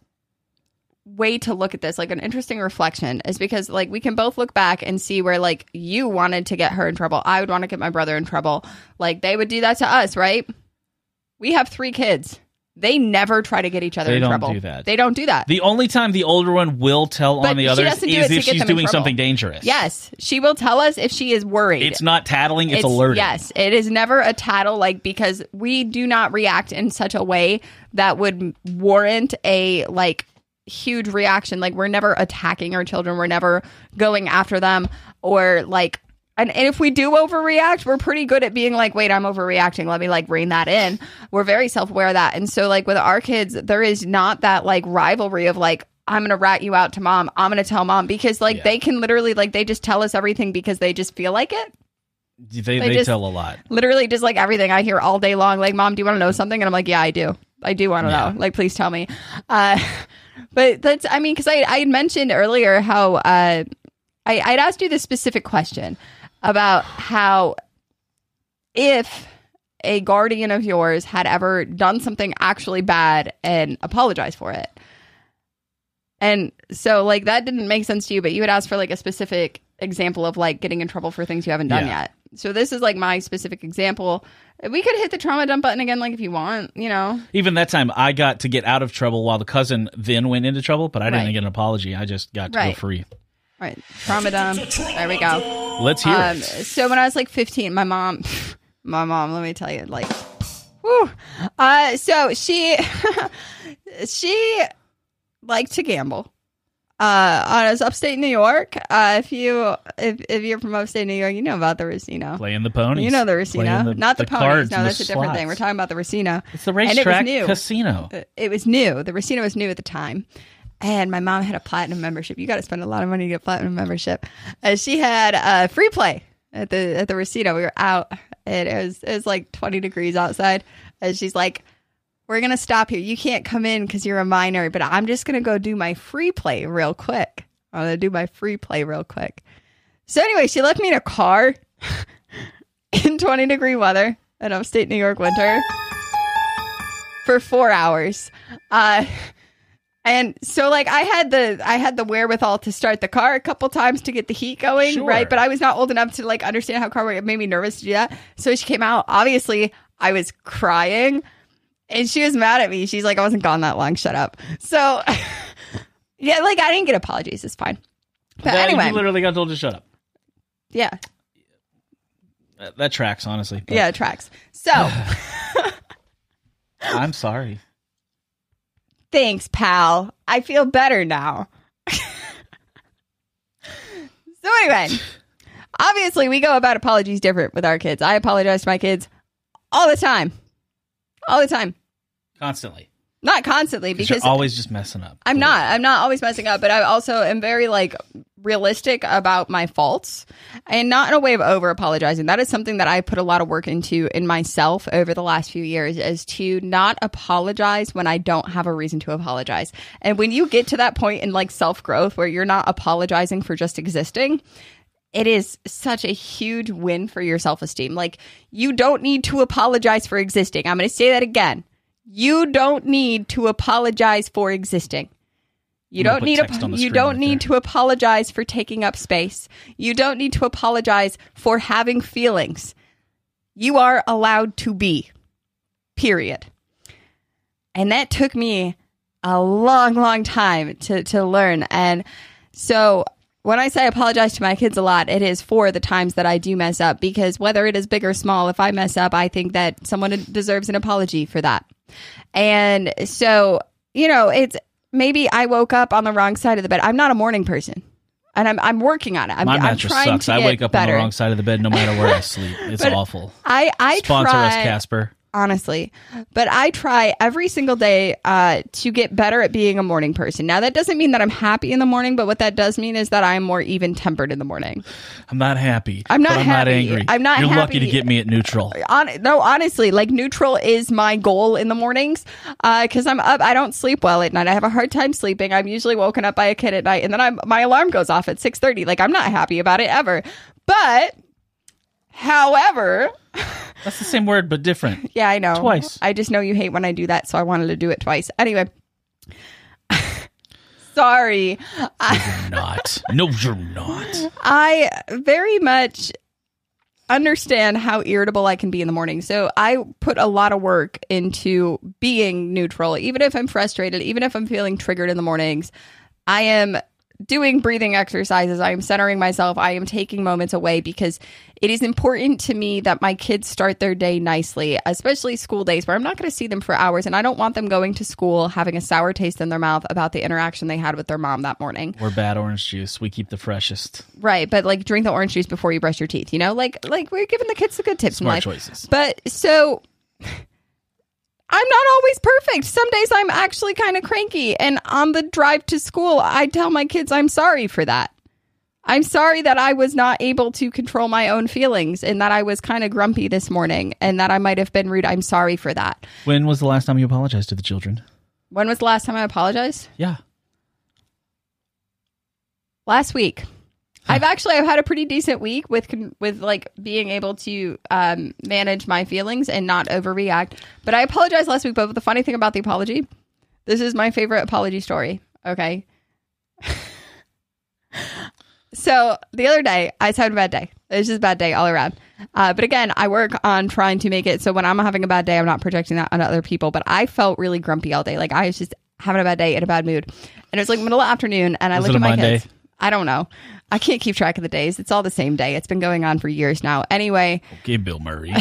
way to look at this, like an interesting reflection, is because like we can both look back and see where like you wanted to get her in trouble. I would want to get my brother in trouble. Like they would do that to us, right? We have 3 kids. They never try to get each other in trouble. They don't do that. The only time the older one will tell on the others is if she's doing something dangerous. Yes. She will tell us if she is worried. It's not tattling, it's alerting. Yes. It is never a tattle, because we do not react in such a way that would warrant a huge reaction. Like we're never attacking our children. We're never going after them or and if we do overreact, we're pretty good at being like, wait, I'm overreacting. Let me rein that in. We're very self-aware of that. And so with our kids, there is not that rivalry of I'm going to rat you out to mom. I'm going to tell mom, because they can literally they just tell us everything because they just feel like it. They just tell a lot. Literally just everything I hear all day long. Like, mom, do you want to know something? And I'm like, yeah, I do. I do want to know. Please tell me. But that's, I mean, because I had mentioned earlier how I'd asked you this specific question about how if a guardian of yours had ever done something actually bad and apologized for it. And so that didn't make sense to you, but you had asked for a specific example of getting in trouble for things you haven't done yet. So this is my specific example. We could hit the trauma dump button again if you want, Even that time I got to get out of trouble while the cousin then went into trouble, but I didn't get an apology. I just got to go free. Right. Trauma dump. There we go. Let's hear it. So when I was 15, my mom, let me tell you, whew. So she liked to gamble. On us upstate New York. If you're from upstate New York, you know about the Racino. Playing the ponies. You know the Racino. Not the ponies. No, that's a different slots. thing. We're talking about the Racino. It's the racetrack casino. It was new. The Racino was new at the time. And my mom had a platinum membership. You got to spend a lot of money to get platinum membership. She had free play at the Racino. We were out, and it was 20 degrees outside. And she's like, we're going to stop here. You can't come in because you're a minor, but I'm just going to go do my free play real quick. I'm going to do my free play real quick. So anyway, she left me in a car in 20-degree weather in upstate New York winter for 4 hours. And so I had the wherewithal to start the car a couple times to get the heat going, right? But I was not old enough to understand how car worked. It made me nervous to do that. So she came out. Obviously, I was crying. And she was mad at me. She's like, I wasn't gone that long. Shut up. So, yeah, I didn't get apologies. It's fine. But anyway. You literally got told to shut up. Yeah. That tracks, honestly. But. Yeah, it tracks. So. I'm sorry. Thanks, pal. I feel better now. So anyway, obviously we go about apologies different with our kids. I apologize to my kids all the time. All the time. Constantly. Not constantly, because you're always just messing up. I'm not always messing up, but I also am very realistic about my faults, and not in a way of over apologizing. That is something that I put a lot of work into in myself over the last few years, is to not apologize when I don't have a reason to apologize. And when you get to that point in self-growth where you're not apologizing for just existing, it is such a huge win for your self-esteem. You don't need to apologize for existing. I'm going to say that again. You don't need to apologize for existing. You don't need to apologize for taking up space. You don't need to apologize for having feelings. You are allowed to be. Period. And that took me a long, long time to learn. And so when I say apologize to my kids a lot, it is for the times that I do mess up, because whether it is big or small, if I mess up, I think that someone deserves an apology for that. And so, it's maybe I woke up on the wrong side of the bed. I'm not a morning person, and I'm working on it. My mattress sucks. I wake up on the wrong side of the bed no matter where I sleep. It's awful. I sponsor try, us, Casper. honestly. But I try every single day to get better at being a morning person. Now, that doesn't mean that I'm happy in the morning, but what that does mean is that I'm more even-tempered in the morning. I'm not happy. I'm not but I'm happy. not angry. I'm not You're happy. lucky to get me at neutral. No, honestly, like neutral is my goal in the mornings because I'm up. I don't sleep well at night. I have a hard time sleeping. I'm usually woken up by a kid at night, and then my alarm goes off at 6:30. Like, I'm not happy about it ever. But, however... That's the same word, but different. Yeah, I know. Twice. I just know you hate when I do that, so I wanted to do it twice. Anyway. Sorry. You're not. No, you're not. I very much understand how irritable I can be in the morning. So I put a lot of work into being neutral. Even if I'm frustrated, even if I'm feeling triggered in the mornings, I am doing breathing exercises. I am centering myself. I am taking moments away because it is important to me that my kids start their day nicely, especially school days where I'm not going to see them for hours. And I don't want them going to school having a sour taste in their mouth about the interaction they had with their mom that morning. Or bad orange juice. We keep the freshest. Right. But like drink the orange juice before you brush your teeth, you know, like we're giving the kids the good tips Smart in life. choices. But so I'm not always perfect. Some days I'm actually kind of cranky. And on the drive to school, I tell my kids I'm sorry for that. I'm sorry that I was not able to control my own feelings and that I was kind of grumpy this morning and that I might have been rude. I'm sorry for that. When was the last time you apologized to the children? When was the last time I apologized? Yeah. Last week. I've had a pretty decent week with like being able to manage my feelings and not overreact. But I apologized last week. But the funny thing about the apology, this is my favorite apology story. Okay. So the other day, I was having a bad day. It was just a bad day all around. But again, I work on trying to make it so when I'm having a bad day, I'm not projecting that on other people. But I felt really grumpy all day. Like I was just having a bad day, in a bad mood. And it was like middle of the afternoon, and I looked at my kids. I don't know. I can't keep track of the days. It's all the same day. It's been going on for years now. Anyway. Okay, Bill Murray.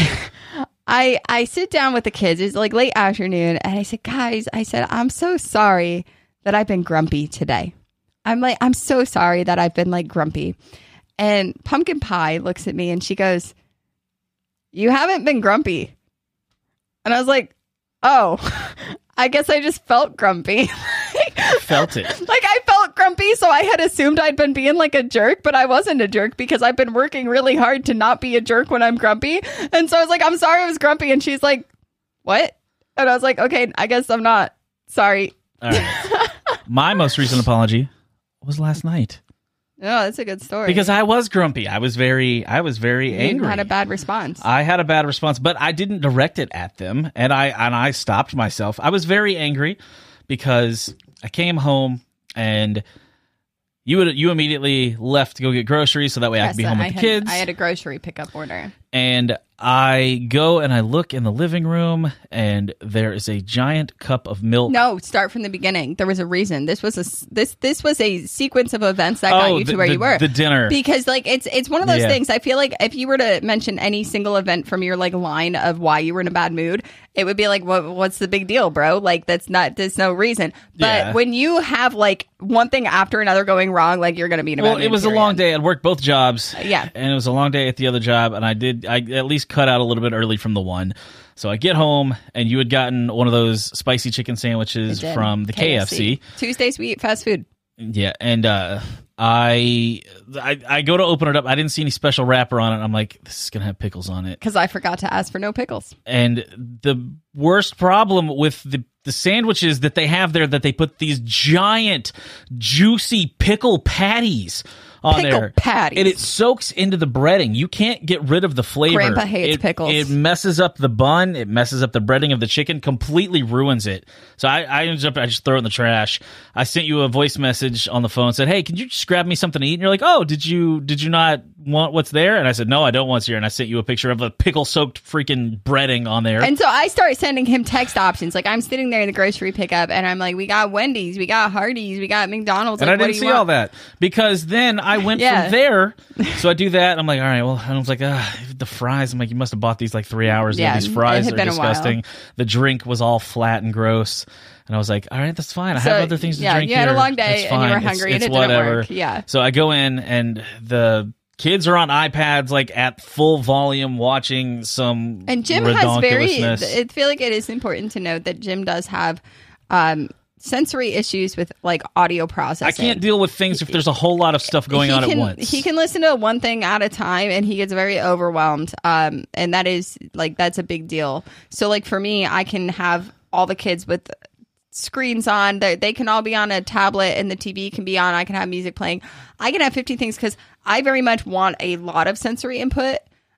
I sit down with the kids. It's like late afternoon. And I said, guys, I'm so sorry that I've been grumpy today. I'm so sorry that I've been like grumpy. And Pumpkin Pie looks at me and she goes, you haven't been grumpy. And I was like, oh, I guess I just felt grumpy. Felt it. Like I felt grumpy, so I had assumed I'd been being like a jerk, but I wasn't a jerk because I've been working really hard to not be a jerk when I'm grumpy. And so I was like, I'm sorry I was grumpy. And she's like, what? And I was like, okay, I guess I'm not. Sorry. All right. My most recent apology was last night. Oh, that's a good story. Because I was grumpy. I was very angry. You had a bad response. I had a bad response, but I didn't direct it at them, and I stopped myself. I was very angry because I came home and you immediately left to go get groceries so that way I could be home with the kids. I had a grocery pickup order. And I go and I look in the living room and there is a giant cup of milk. No, start from the beginning. There was a reason. This was a sequence of events that got you to where you were. The dinner. Because like it's one of those things. I feel like if you were to mention any single event from your like line of why you were in a bad mood, it would be like, what's the big deal, bro? Like there's no reason. But when you have like one thing after another going wrong, like you're going to be in a bad mood. Well, it was a long day. I'd worked both jobs. Yeah. And it was a long day at the other job. And I at least cut out a little bit early from the one. So I get home and you had gotten one of those spicy chicken sandwiches from the KFC. Tuesdays we eat fast food. Yeah. And I go to open it up. I didn't see any special wrapper on it. I'm like, this is going to have pickles on it. Because I forgot to ask for no pickles. And the worst problem with the sandwiches that they have there, that they put these giant, juicy pickle patties on there. Patties. And it soaks into the breading. You can't get rid of the flavor. Grandpa hates pickles. It messes up the bun. It messes up the breading of the chicken. Completely ruins it. So I just throw it in the trash. I sent you a voice message on the phone. Said, hey, can you just grab me something to eat? And you're like, oh, did you not want what's there? And I said, no, I don't want what's here. And I sent you a picture of a pickle soaked freaking breading on there. And so I start sending him text options. Like I'm sitting there in the grocery pickup and I'm like, we got Wendy's, we got Hardee's, we got McDonald's. And like, I didn't see all that because then I went from there. So I do that. And I'm like, all right, well, and I was like, the fries. I'm like, you must have bought these like 3 hours ago. These fries are disgusting. The drink was all flat and gross. And I was like, all right, that's fine. I have other things to drink you had here. a long day and you were hungry and it didn't work. Yeah. So I go in and the Kids are on iPads like at full volume watching some And Jim has redonkulousness. I feel like it is important to note that Jim does have sensory issues with like audio processing. I can't deal with things if there's a whole lot of stuff going on at once. He can listen to one thing at a time and he gets very overwhelmed. And that is like, that's a big deal. So like for me, I can have all the kids with screens on. They can all be on a tablet and the TV can be on. I can have music playing. I can have 50 things because I very much want a lot of sensory input.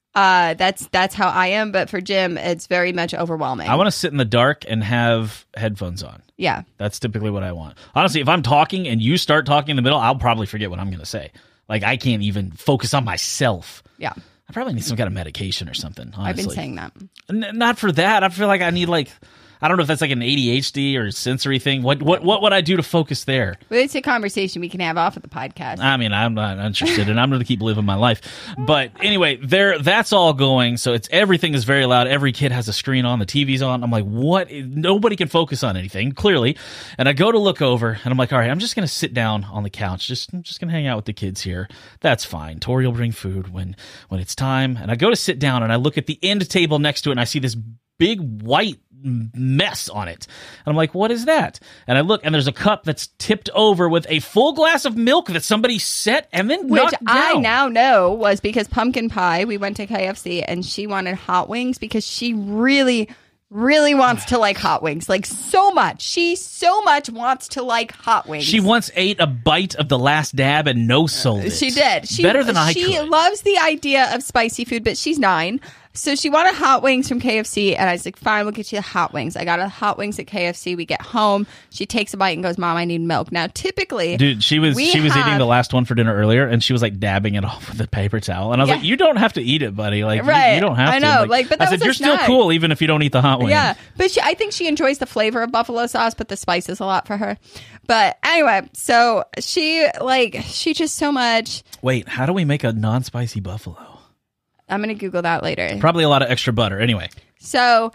That's how I am. But for Jim, it's very much overwhelming. I want to sit in the dark and have headphones on. Yeah. That's typically what I want. Honestly, if I'm talking and you start talking in the middle, I'll probably forget what I'm going to say. Like, I can't even focus on myself. Yeah. I probably need some kind of medication or something, honestly. I've been saying that. Not for that. I feel like I need, like, I don't know if that's like an ADHD or sensory thing. What would I do to focus there? Well, it's a conversation we can have off of the podcast. I mean, I'm not interested, and I'm going to keep living my life. But anyway, that's all going. So everything is very loud. Every kid has a screen on. The TV's on. I'm like, what? Nobody can focus on anything, clearly. And I go to look over, and I'm like, all right, I'm just going to sit down on the couch. I'm just going to hang out with the kids here. That's fine. Tori will bring food when it's time. And I go to sit down, and I look at the end table next to it, and I see this big white mess on it. And I'm like, what is that? And I look, and there's a cup that's tipped over with a full glass of milk that somebody set and then Which knocked I down. now know was because Pumpkin Pie, we went to KFC and she wanted hot wings because she really, really wants to like hot wings. Like so much. She so much wants to like hot wings. She once ate a bite of the last dab and no-sold it. She did. Better than I could. She loves the idea of spicy food, but she's 9. So she wanted hot wings from KFC, and I was like, fine, we'll get you the hot wings. I got her hot wings at KFC. We get home. She takes a bite and goes, Mom, I need milk. Now, typically... Dude, she was eating the last one for dinner earlier, and she was like dabbing it off with a paper towel. And I was like, you don't have to eat it, buddy. Like, right. you don't have to. I know. Like, but that I said, was a you're snack. still cool even if you don't eat the hot wings. Yeah, but I think she enjoys the flavor of buffalo sauce, but the spice is a lot for her. But anyway, so she just so much... Wait, how do we make a non-spicy buffalo? I'm going to Google that later. Probably a lot of extra butter. Anyway. So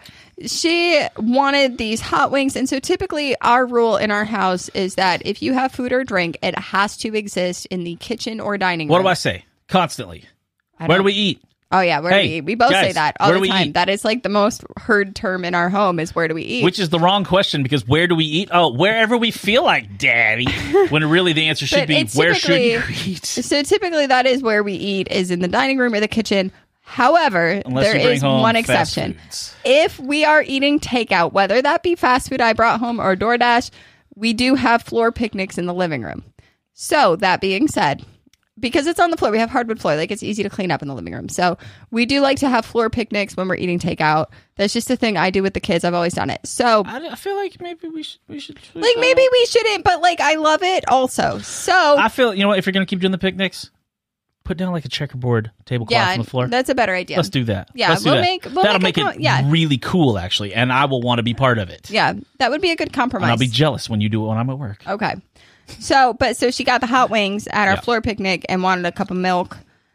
she wanted these hot wings. And so typically our rule in our house is that if you have food or drink, it has to exist in the kitchen or dining room. What do I say? Constantly. Where do we eat? Oh, yeah. Where do we eat? We both guys, say that all where do the we time. eat? That is like the most heard term in our home is where do we eat? Which is the wrong question because where do we eat? Oh, wherever we feel like, Daddy. When really the answer should be, where should you eat? So typically that is where we eat is in the dining room or the kitchen. However, Unless there you bring is home one fast exception. foods. If we are eating takeout, whether that be fast food I brought home or DoorDash, we do have floor picnics in the living room. So that being said, because it's on the floor, we have hardwood floor, like it's easy to clean up in the living room. So we do like to have floor picnics when we're eating takeout. That's just a thing I do with the kids. I've always done it. So I feel like maybe we should like maybe we shouldn't, but like I love it also. So I feel, you know what, if you're going to keep doing the picnics, put down like a checkerboard tablecloth on the floor. That's a better idea. Let's do that. Yeah, Let's do we'll that. make That'll make it really cool, actually, and I will want to be part of it. Yeah, that would be a good compromise. And I'll be jealous when you do it when I'm at work. Okay. So she got the hot wings at our floor picnic and wanted a cup of milk,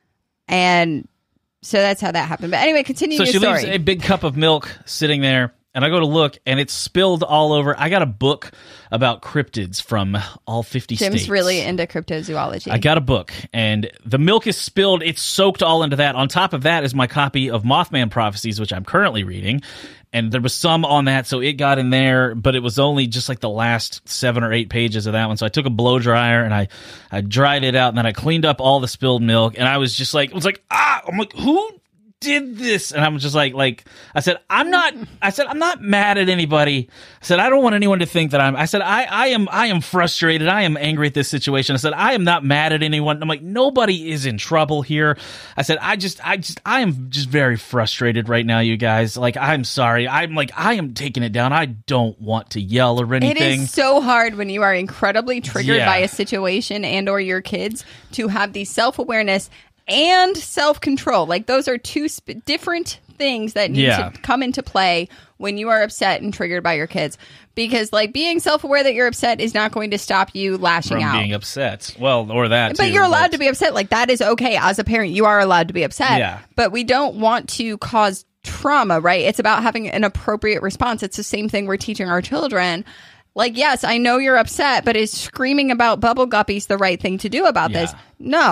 and so that's how that happened. But anyway, continue your story. So she leaves a big cup of milk sitting there, and I go to look, and it's spilled all over. I got a book about cryptids from all 50 states. Jim's really into cryptozoology. I got a book, and the milk is spilled. It's soaked all into that. On top of that is my copy of Mothman Prophecies, which I'm currently reading. And there was some on that, so it got in there, but it was only just like the last 7 or 8 pages of that one. So I took a blow dryer and I dried it out, and then I cleaned up all the spilled milk. And I was just like, I'm like, who did this? And I'm just like I said, I'm not mad at anybody. I said, I don't want anyone to think that I am frustrated. I am angry at this situation. I said, I am not mad at anyone. I'm like, nobody is in trouble here. I said, I am just very frustrated right now, you guys. Like, I'm sorry. I am taking it down. I don't want to yell or anything. It is so hard when you are incredibly triggered by a situation and or your kids to have the self-awareness and self-control. Like those are two different things that need to come into play when you are upset and triggered by your kids. Because like being self-aware that you're upset is not going to stop you lashing out. From being upset. Well, or that But too, you're allowed to be upset. Like that is okay. As a parent, you are allowed to be upset. Yeah. But we don't want to cause trauma, right? It's about having an appropriate response. It's the same thing we're teaching our children. Like, yes, I know you're upset, but is screaming about bubble guppies the right thing to do about this? No.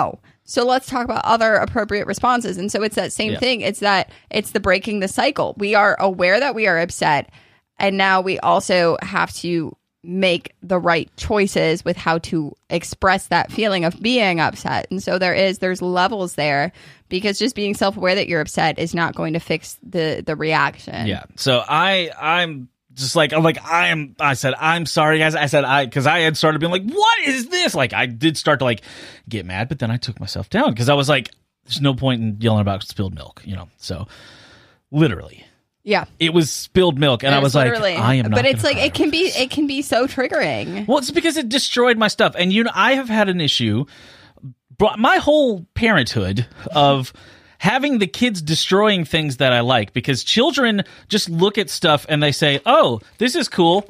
So let's talk about other appropriate responses. And so it's that same thing. It's the breaking the cycle. We are aware that we are upset. And now we also have to make the right choices with how to express that feeling of being upset. And so there's levels there, because just being self-aware that you're upset is not going to fix the reaction. Yeah. So I'm just like, I said, I'm sorry, guys. I said, because I had started being like, what is this? Like, I did start to like get mad, but then I took myself down because I was like, there's no point in yelling about spilled milk, So literally. Yeah, it was spilled milk, and I was like, I am not. But it's like it can be so triggering. Well, it's because it destroyed my stuff, and I have had an issue. My whole parenthood of having the kids destroying things that I like, because children just look at stuff and they say, "Oh, this is cool."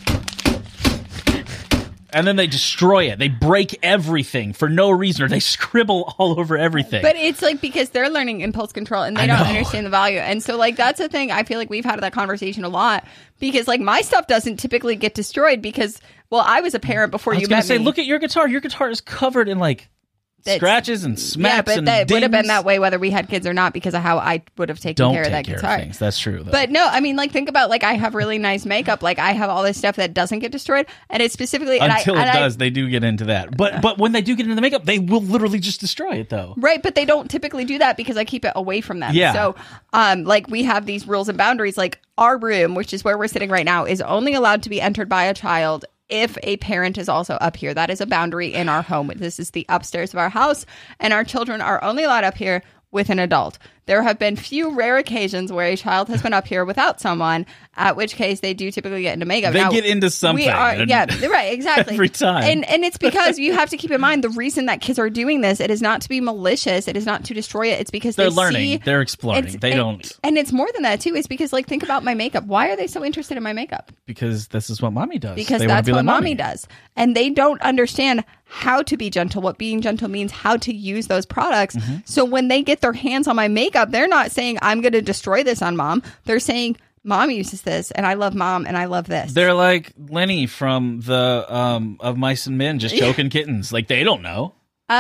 And then they destroy it. They break everything for no reason, or they scribble all over everything. But it's like because they're learning impulse control and they don't understand the value. And so like that's the thing. I feel like we've had that conversation a lot, because like my stuff doesn't typically get destroyed because, well, I was a parent before you met me. I was going to say, look at your guitar. Your guitar is covered in like scratches and smacks and that dings. Would have been that way whether we had kids or not, because of how I would have taken care of that guitar. Of things. That's true, though. But no, I mean, like, think about, like, I have really nice makeup. Like, I have all this stuff that doesn't get destroyed, and it's specifically... Until it does, they do get into that. But when they do get into the makeup, they will literally just destroy it, though. Right, but they don't typically do that because I keep it away from them. Yeah. So, like, we have these rules and boundaries. Like, our room, which is where we're sitting right now, is only allowed to be entered by a child if a parent is also up here. That is a boundary in our home. This is the upstairs of our house, and our children are only allowed up here with an adult. There have been few rare occasions where a child has been up here without someone, at which case they do typically get into makeup. They get into something. Yeah, right, exactly. Every time. And it's because you have to keep in mind the reason that kids are doing this, it is not to be malicious. It is not to destroy it. It's because they're learning. They're exploring. They don't. And it's more than that, too. It's because, like, think about my makeup. Why are they so interested in my makeup? Because this is what mommy does. Because that's what mommy does. And they don't understand how to be gentle, what being gentle means, how to use those products. Mm-hmm. So when they get their hands on my makeup, they're not saying, I'm going to destroy this on mom. They're saying, mom uses this, and I love mom, and I love this. They're like Lenny from the Of Mice and Men, just choking kittens. Like, they don't know.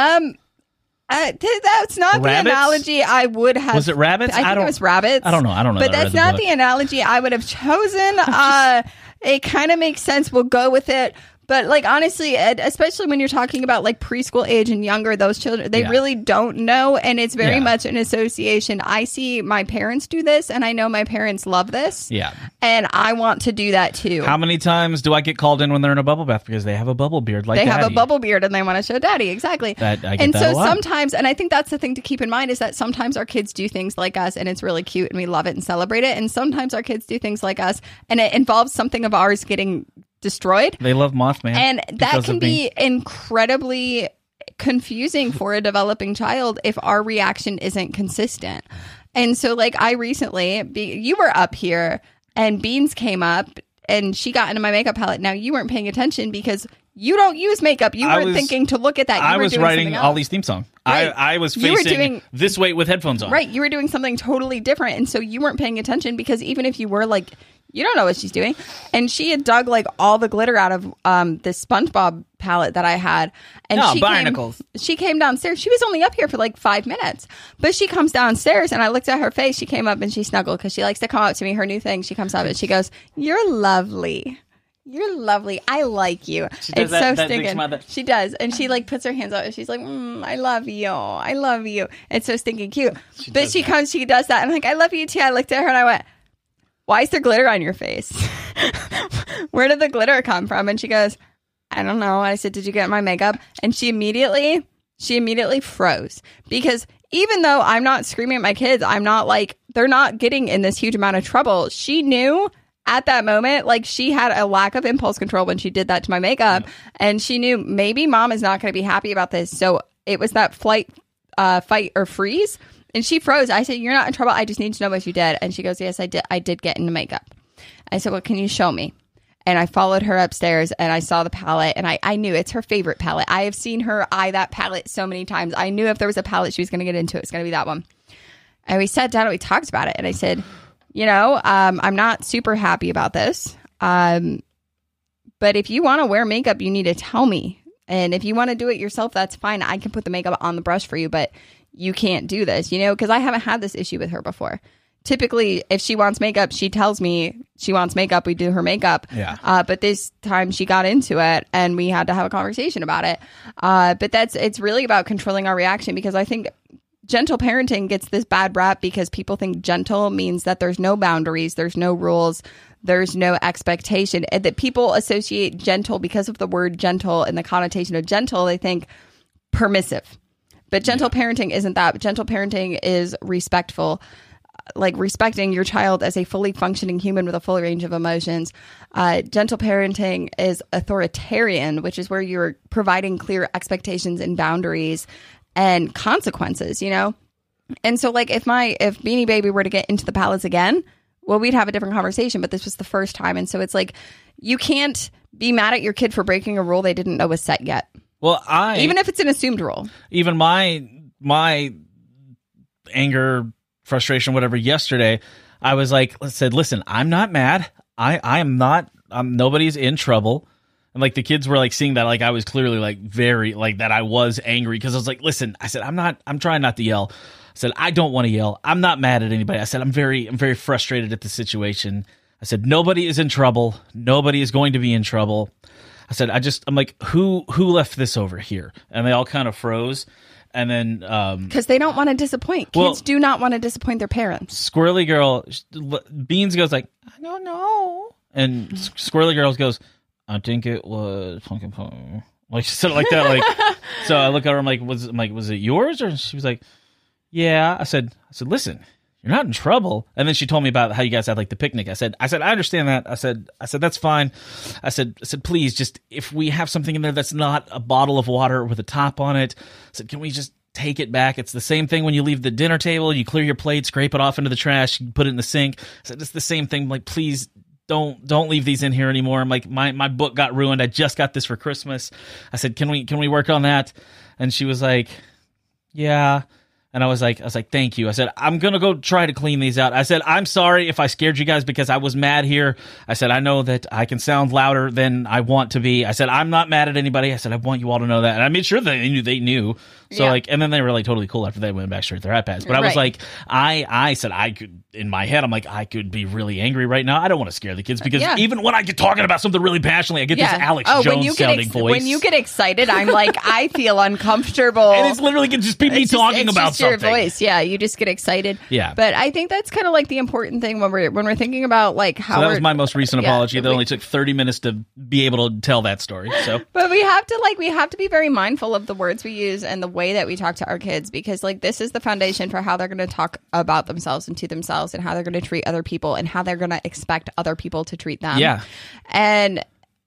That's not the analogy I would have. Was it rabbits? I think it was rabbits. I don't know. But that's not the analogy I would have chosen. It kind of makes sense. We'll go with it. But, like, honestly, especially when you're talking about, like, preschool age and younger, those children, they really don't know. And it's very much an association. I see my parents do this, and I know my parents love this. Yeah. And I want to do that, too. How many times do I get called in when they're in a bubble bath because they have a bubble beard like They daddy? have a bubble beard, and they want to show daddy. Exactly. I get and that so a lot. sometimes, and I think that's the thing to keep in mind, is that sometimes our kids do things like us, and it's really cute, and we love it and celebrate it. And sometimes our kids do things like us, and it involves something of ours getting destroyed. They love Mothman. And that can be incredibly confusing for a developing child if our reaction isn't consistent. And so, like, I recently, you were up here and Beans came up and she got into my makeup palette. Now, you weren't paying attention because you don't use makeup. You weren't thinking to look at that. I was writing Ollie's theme song. Right. I was facing this way with headphones on. Right. You were doing something totally different. And so you weren't paying attention because even if you were, like, you don't know what she's doing. And she had dug, like, all the glitter out of this SpongeBob palette that I had. And she came downstairs. She was only up here for like 5 minutes. But she comes downstairs and I looked at her face. She came up and she snuggled because she likes to come up to me. Her new thing. She comes up and she goes, "You're lovely. You're lovely. I like you." It's so stinking. She does. And she, like, puts her hands out and she's like, "I love you. I love you." It's so stinking cute. She does that. And I'm like, "I love you too." I looked at her and I went, "Why is there glitter on your face? Where did the glitter come from?" And she goes, "I don't know." I said, "Did you get my makeup?" And she immediately froze, because even though I'm not screaming at my kids, I'm not like, they're not getting in this huge amount of trouble. She knew at that moment, like, she had a lack of impulse control when she did that to my makeup. Yeah. And she knew maybe mom is not going to be happy about this. So it was that fight or freeze. And she froze. I said, "You're not in trouble. I just need to know what you did." And she goes, "Yes, I did. I did get into makeup." I said, "Well, can you show me?" And I followed her upstairs and I saw the palette, and I knew it's her favorite palette. I have seen her eye that palette so many times. I knew if there was a palette she was going to get into, it's going to be that one. And we sat down and we talked about it. And I said, "I'm not super happy about this. But if you want to wear makeup, you need to tell me. And if you want to do it yourself, that's fine. I can put the makeup on the brush for you, but you can't do this, you know, because I haven't had this issue with her before. Typically, if she wants makeup, she tells me she wants makeup. We do her makeup. Yeah. But this time she got into it and we had to have a conversation about it. But it's really about controlling our reaction, because I think gentle parenting gets this bad rap because people think gentle means that there's no boundaries, there's no rules, there's no expectation. And that people associate gentle because of the word gentle and the connotation of gentle. They think permissive. But gentle parenting isn't that. Gentle parenting is respectful. Like respecting your child as a fully functioning human with a full range of emotions. Gentle parenting is authoritarian, which is where you're providing clear expectations and boundaries and consequences, you know? And so like if Beanie Baby were to get into the palace again, well, we'd have a different conversation, but this was the first time. And so it's like, you can't be mad at your kid for breaking a rule they didn't know was set yet. Well, even if it's an assumed rule. Even my anger, frustration, whatever, yesterday, I said, listen, I'm not mad. Nobody's in trouble. And like the kids were like seeing that, like I was clearly like very like that I was angry, because I was like, listen, I said, I'm trying not to yell. I said, I don't want to yell. I'm not mad at anybody. I said, I'm very frustrated at the situation. I said, nobody is in trouble. Nobody is going to be in trouble. I said, I'm like, who left this over here? And they all kind of froze. And then because they don't want to disappoint. Kids do not want to disappoint their parents. Squirrely Girl, Beans goes like, I don't know. And Squirrely Girl goes, I think it was pumpkin pie. Like she said it like that. Like, so I look at her, I'm like, was it yours? Or she was like, yeah. I said, listen, you're not in trouble. And then she told me about how you guys had like the picnic. I said, I understand that. I said, that's fine. I said, please, just if we have something in there that's not a bottle of water with a top on it, I said, can we just take it back? It's the same thing when you leave the dinner table, you clear your plate, scrape it off into the trash, you put it in the sink. I said, it's the same thing. Like, please don't leave these in here anymore. I'm like, my book got ruined. I just got this for Christmas. I said, can we work on that? And she was like, yeah. And I was like, thank you. I said, I'm going to go try to clean these out. I said, I'm sorry if I scared you guys because I was mad here. I said, I know that I can sound louder than I want to be. I said, I'm not mad at anybody. I said, I want you all to know that. And I made sure that they knew. So like, and then they were like totally cool after they went back straight to their iPads. But I was like, I said I could, in my head, I'm like, I could be really angry right now. I don't want to scare the kids because even when I get talking about something really passionately, I get this Alex Jones sounding voice. When you get excited, I'm like, I feel uncomfortable. And it's literally just be me talking about something. Your voice. Yeah, you just get excited. Yeah. But I think that's kind of like the important thing when we're thinking about like how. So that was my most recent apology. That only took 30 minutes to be able to tell that story. So, but we have to be very mindful of the words we use and the way that we talk to our kids, because like this is the foundation for how they're going to talk about themselves and to themselves, and how they're going to treat other people, and how they're going to expect other people to treat them. Yeah. And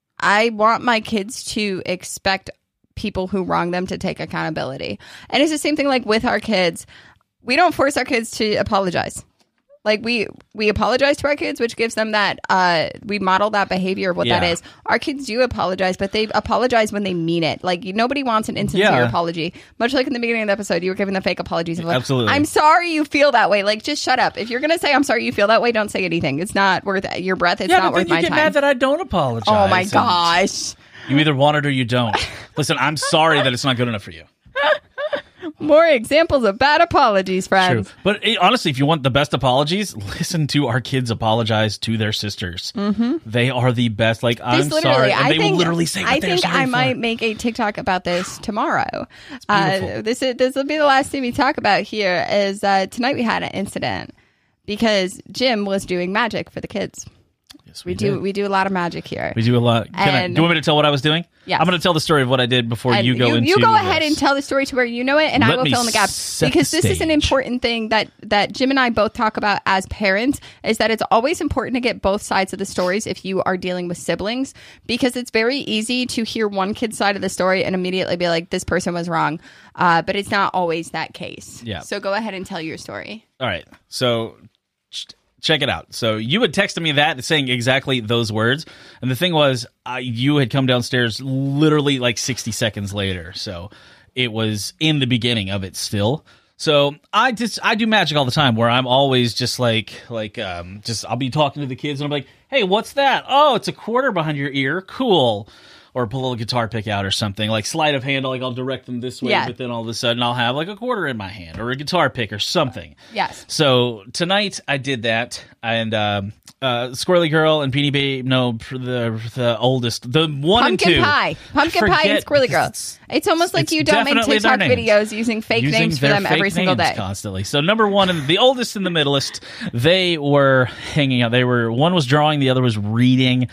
I want my kids to expect people who wrong them to take accountability. And it's the same thing like with our kids. We don't force our kids to apologize. Like we apologize to our kids, which gives them that we model that behavior of what that is. Our kids do apologize, but they apologize when they mean it. Like nobody wants an insincere apology. Much like in the beginning of the episode, you were giving the fake apologies of like, absolutely, I'm sorry you feel that way. Like just shut up. If you're gonna say I'm sorry you feel that way, don't say anything. It's not worth your breath. It's not worth my time. You get mad that I don't apologize. Oh my gosh. You either want it or you don't. Listen, I'm sorry that it's not good enough for you. More examples of bad apologies, friends. True. But honestly, if you want the best apologies, listen to our kids apologize to their sisters. Mm-hmm. They are the best. Like, I'm sorry. And they will literally say what they're sorry for. I might make a TikTok about this tomorrow. It's beautiful. This will be the last thing we talk about here is tonight we had an incident because Jim was doing magic for the kids. Yes, we do a lot of magic here. We do a lot. Do you want me to tell what I was doing? Yeah. I'm going to tell the story of what I did before you go into. You go ahead and tell the story to where you know it, and I will fill in the gaps. Because this is an important thing that Jim and I both talk about as parents, is that it's always important to get both sides of the stories if you are dealing with siblings, because it's very easy to hear one kid's side of the story and immediately be like, this person was wrong. But it's not always that case. Yeah. So go ahead and tell your story. All right. So check it out. So you had texted me that saying exactly those words. And the thing was, you had come downstairs literally like 60 seconds later. So it was in the beginning of it still. So I do magic all the time where I'm always just I'll be talking to the kids and I'm like, hey, what's that? Oh, it's a quarter behind your ear. Cool. or pull a guitar pick out or something, like sleight of hand, like I'll direct them this way, Yeah. but then all of a sudden I'll have like a quarter in my hand or a guitar pick or something. Yes. So tonight I did that, and Squirrely Girl and Beanie Babe, no, the oldest, the one and two. Pumpkin Pie and Squirrely Girl. It's almost like it's you don't make definitely their TikTok names. videos using fake names for their them every fake single names day. constantly. So number one and the oldest and the middlest, they were hanging out. One was drawing, the other was reading.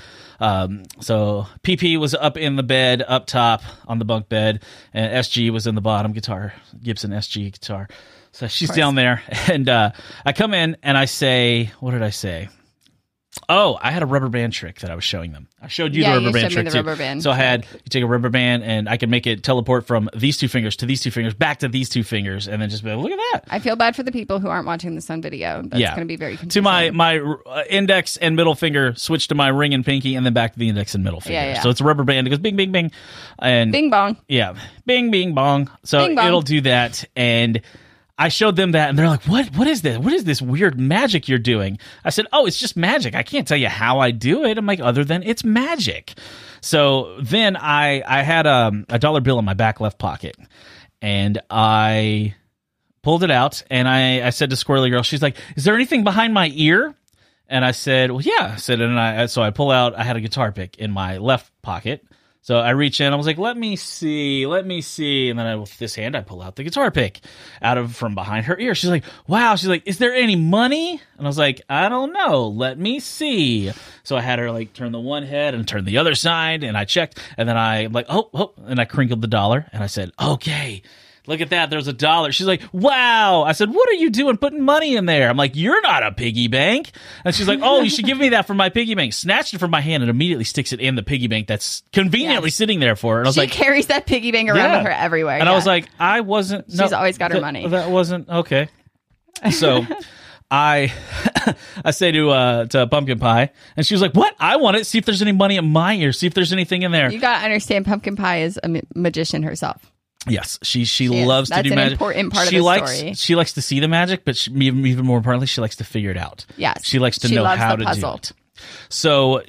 So PP was up in the bed, up top on the bunk bed, and SG was in the bottom, Gibson SG guitar. So she's down there, and I come in and I say, what did I say? Oh, I had a rubber band trick that I was showing them. I showed you the rubber band trick too. So I had, you take a rubber band and I can make it teleport from these two fingers to these two fingers, back to these two fingers, and then just be like, look at that. I feel bad for the people who aren't watching this on video. That's going to be very confusing. To my index and middle finger, switch to my ring and pinky, and then back to the index and middle finger. Yeah. So it's a rubber band. It goes bing, bing, bing. And Bing bong. Yeah. Bing, bing, bong. So Bing, bong. it'll do that. And I showed them that, and they're like, what is this? What is this weird magic you're doing? I said, oh, it's just magic. I can't tell you how I do it. I'm like, other than it's magic. So then I had a dollar bill in my back left pocket, and I pulled it out, and I said to Squirrely Girl, she's like, is there anything behind my ear? And I said, well, yeah. I said, and so I pull out, I had a guitar pick in my left pocket. So I reach in, I was like, let me see. And then with this hand, I pull out the guitar pick from behind her ear. She's like, wow. She's like, is there any money? And I was like, I don't know. Let me see. So I had her like turn the one head and turn the other side, and I checked, and then I'm like, oh, and I crinkled the dollar, and I said, okay. Look at that. There's $1. She's like, wow. I said, what are you doing putting money in there? I'm like, you're not a piggy bank. And she's like, oh, you should give me that from my piggy bank. Snatched it from my hand and immediately sticks it in the piggy bank that's conveniently sitting there for her. And I was She like, carries that piggy bank around with her everywhere. And I was like, I wasn't. She's always got her money. That wasn't okay. So I say to Pumpkin Pie, and she was like, what? I want it. See if there's any money in my ear. See if there's anything in there. You got to understand, Pumpkin Pie is a magician herself. Yes, she loves to do magic. That's an important part of the story. She likes to see the magic, but even more importantly, she likes to figure it out. Yes. She likes to know how to do it. So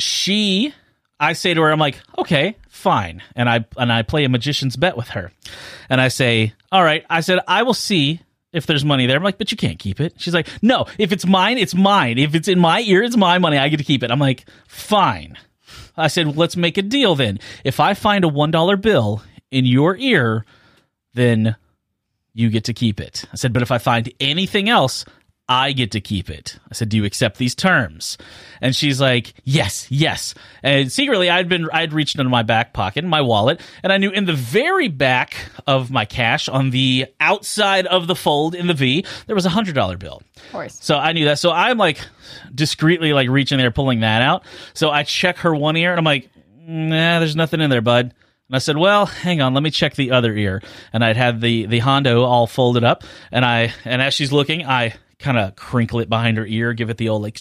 I say to her, I'm like, okay, fine. And I play a magician's bet with her. And I say, all right, I said, I will see if there's money there. I'm like, but you can't keep it. She's like, no, if it's mine, it's mine. If it's in my ear, it's my money. I get to keep it. I'm like, fine. I said, let's make a deal then. If I find a $1 bill in your ear, then you get to keep it. I said, but if I find anything else, I get to keep it. I said, do you accept these terms? And she's like, yes. And secretly, I'd reached into my back pocket, my wallet, and I knew in the very back of my cash, on the outside of the fold in the V, there was a $100 bill. Of course. So I knew that. So I'm like discreetly like reaching there, pulling that out. So I check her one ear, and I'm like, nah, there's nothing in there, bud. And I said, well, hang on, let me check the other ear. And I'd had the Hondo all folded up, and as she's looking, I kind of crinkle it behind her ear, give it the old like,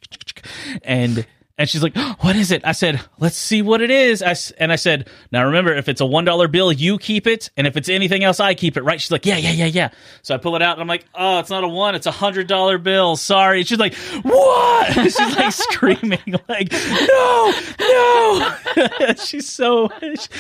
and she's like, what is it? I said, let's see what it is. And I said, now remember, if it's a $1 bill, you keep it. And if it's anything else, I keep it, right? She's like, yeah. So I pull it out, and I'm like, oh, it's not a one, it's a $100 bill. Sorry. She's like, what? She's like screaming, like, no. she's so